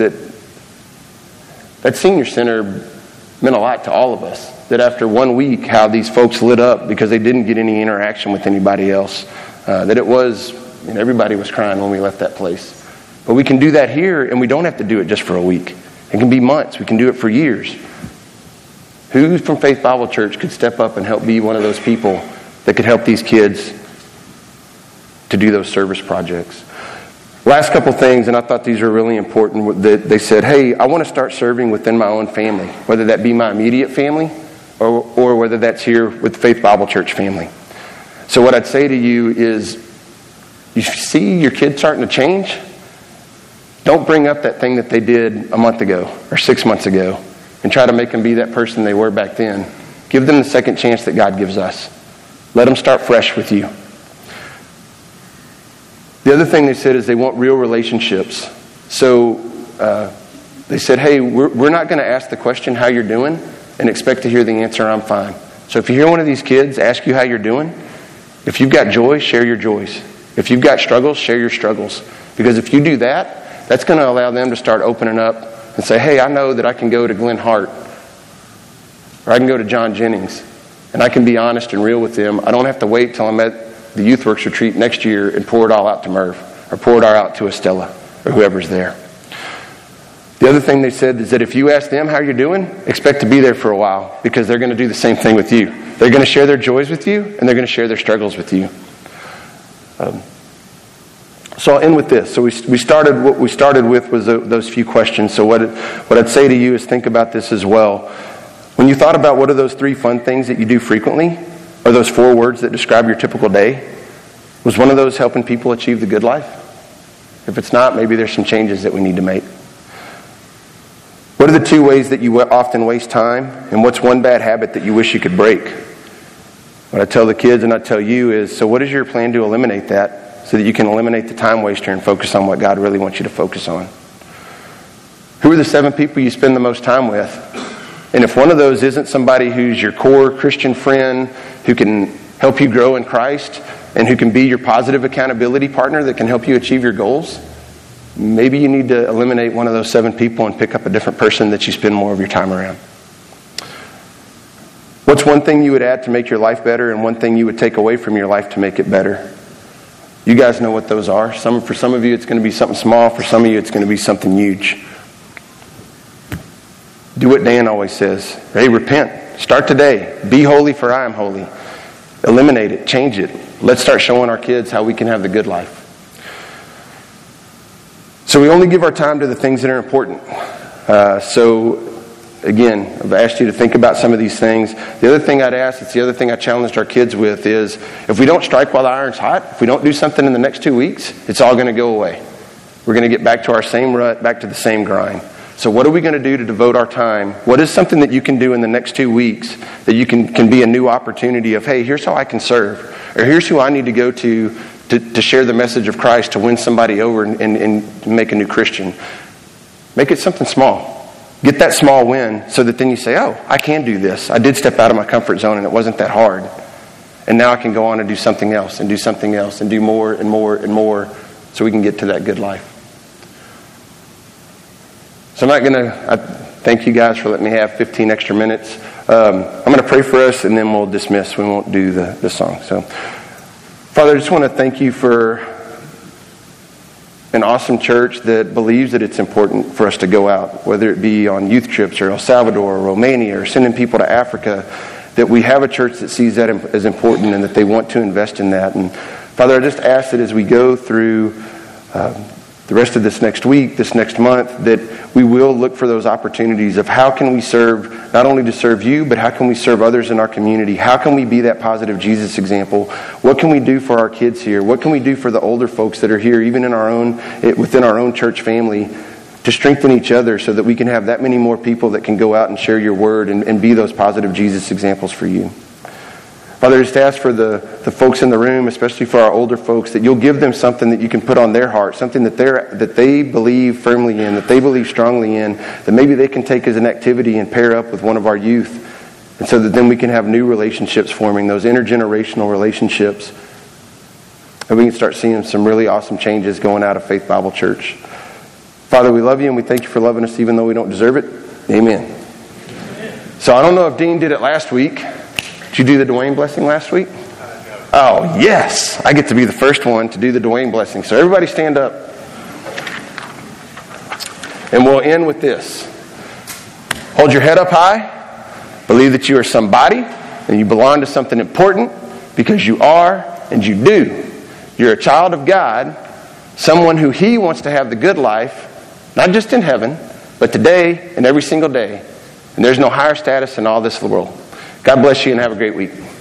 senior center meant a lot to all of us. That after 1 week, how these folks lit up because they didn't get any interaction with anybody else. That it was, everybody was crying when we left that place. But we can do that here, and we don't have to do it just for a week. It can be months. We can do it for years. Who from Faith Bible Church could step up and help be one of those people that could help these kids to do those service projects. Last couple things, and I thought these were really important, that they said, hey, I want to start serving within my own family, whether that be my immediate family or whether that's here with Faith Bible Church family. So what I'd say to you is, you see your kids starting to change? Don't bring up that thing that they did a month ago or 6 months ago and try to make them be that person they were back then. Give them the second chance that God gives us. Let them start fresh with you. The other thing they said is they want real relationships. So they said, hey, we're not going to ask the question how you're doing and expect to hear the answer, I'm fine. So if you hear one of these kids ask you how you're doing, if you've got joy, share your joys. If you've got struggles, share your struggles. Because if you do that, that's going to allow them to start opening up and say, hey, I know that I can go to Glenn Hart or I can go to John Jennings and I can be honest and real with them. I don't have to wait till I'm at the Youth Works retreat next year and pour it all out to Merv or pour it all out to Estella or whoever's there. The other thing they said is that if you ask them how you're doing, expect to be there for a while because they're going to do the same thing with you. They're going to share their joys with you and they're going to share their struggles with you. So I'll end with this. So what we started with was those few questions. So what I'd say to you is think about this as well. When you thought about what are those 3 fun things that you do frequently, or those 4 words that describe your typical day, was one of those helping people achieve the good life? If it's not, maybe there's some changes that we need to make. What are the 2 ways that you often waste time? And what's one bad habit that you wish you could break? What I tell the kids and I tell you is, so what is your plan to eliminate that so that you can eliminate the time waster and focus on what God really wants you to focus on? Who are the 7 people you spend the most time with? And if one of those isn't somebody who's your core Christian friend, who can help you grow in Christ, and who can be your positive accountability partner that can help you achieve your goals, maybe you need to eliminate one of those 7 people and pick up a different person that you spend more of your time around. What's one thing you would add to make your life better and one thing you would take away from your life to make it better? You guys know what those are. For some of you, it's going to be something small. For some of you, it's going to be something huge. Do what Dan always says. Hey, repent. Start today. Be holy for I am holy. Eliminate it. Change it. Let's start showing our kids how we can have the good life. So we only give our time to the things that are important. Again, I've asked you to think about some of these things. The other thing I'd ask, it's the other thing I challenged our kids with, is if we don't strike while the iron's hot, if we don't do something in the next 2 weeks, it's all going to go away. We're going to get back to our same rut, back to the same grind. So what are we going to do to devote our time? What is something that you can do in the next 2 weeks that you can be a new opportunity of, hey, here's how I can serve, or here's who I need to go to share the message of Christ, to win somebody over and make a new Christian. Make it something small. Get that small win so that then you say, oh, I can do this. I did step out of my comfort zone and it wasn't that hard. And now I can go on and do something else and do something else and do more and more and more so we can get to that good life. So I thank you guys for letting me have 15 extra minutes. I'm going to pray for us and then we'll dismiss. We won't do the song. So, Father, I just want to thank you for an awesome church that believes that it's important for us to go out, whether it be on youth trips or El Salvador or Romania or sending people to Africa, that we have a church that sees that as important and that they want to invest in that. And Father, I just ask that as we go through the rest of this next week, this next month, that we will look for those opportunities of how can we serve, not only to serve you, but how can we serve others in our community? How can we be that positive Jesus example? What can we do for our kids here? What can we do for the older folks that are here, even within our own church family, to strengthen each other so that we can have that many more people that can go out and share your word and be those positive Jesus examples for you? Father, I just ask for the folks in the room, especially for our older folks, that you'll give them something that you can put on their heart, something that they believe firmly in, that they believe strongly in, that maybe they can take as an activity and pair up with one of our youth, and so that then we can have new relationships forming, those intergenerational relationships, and we can start seeing some really awesome changes going out of Faith Bible Church. Father, we love you and we thank you for loving us even though we don't deserve it. Amen. So I don't know if Dean did it last week. Did you do the Dwayne blessing last week? Oh, yes. I get to be the first one to do the Dwayne blessing. So everybody stand up. And we'll end with this. Hold your head up high. Believe that you are somebody and you belong to something important. because you are and you do. You're a child of God, someone who He wants to have the good life, not just in heaven, but today and every single day. And there's no higher status in all this world. God bless you and have a great week.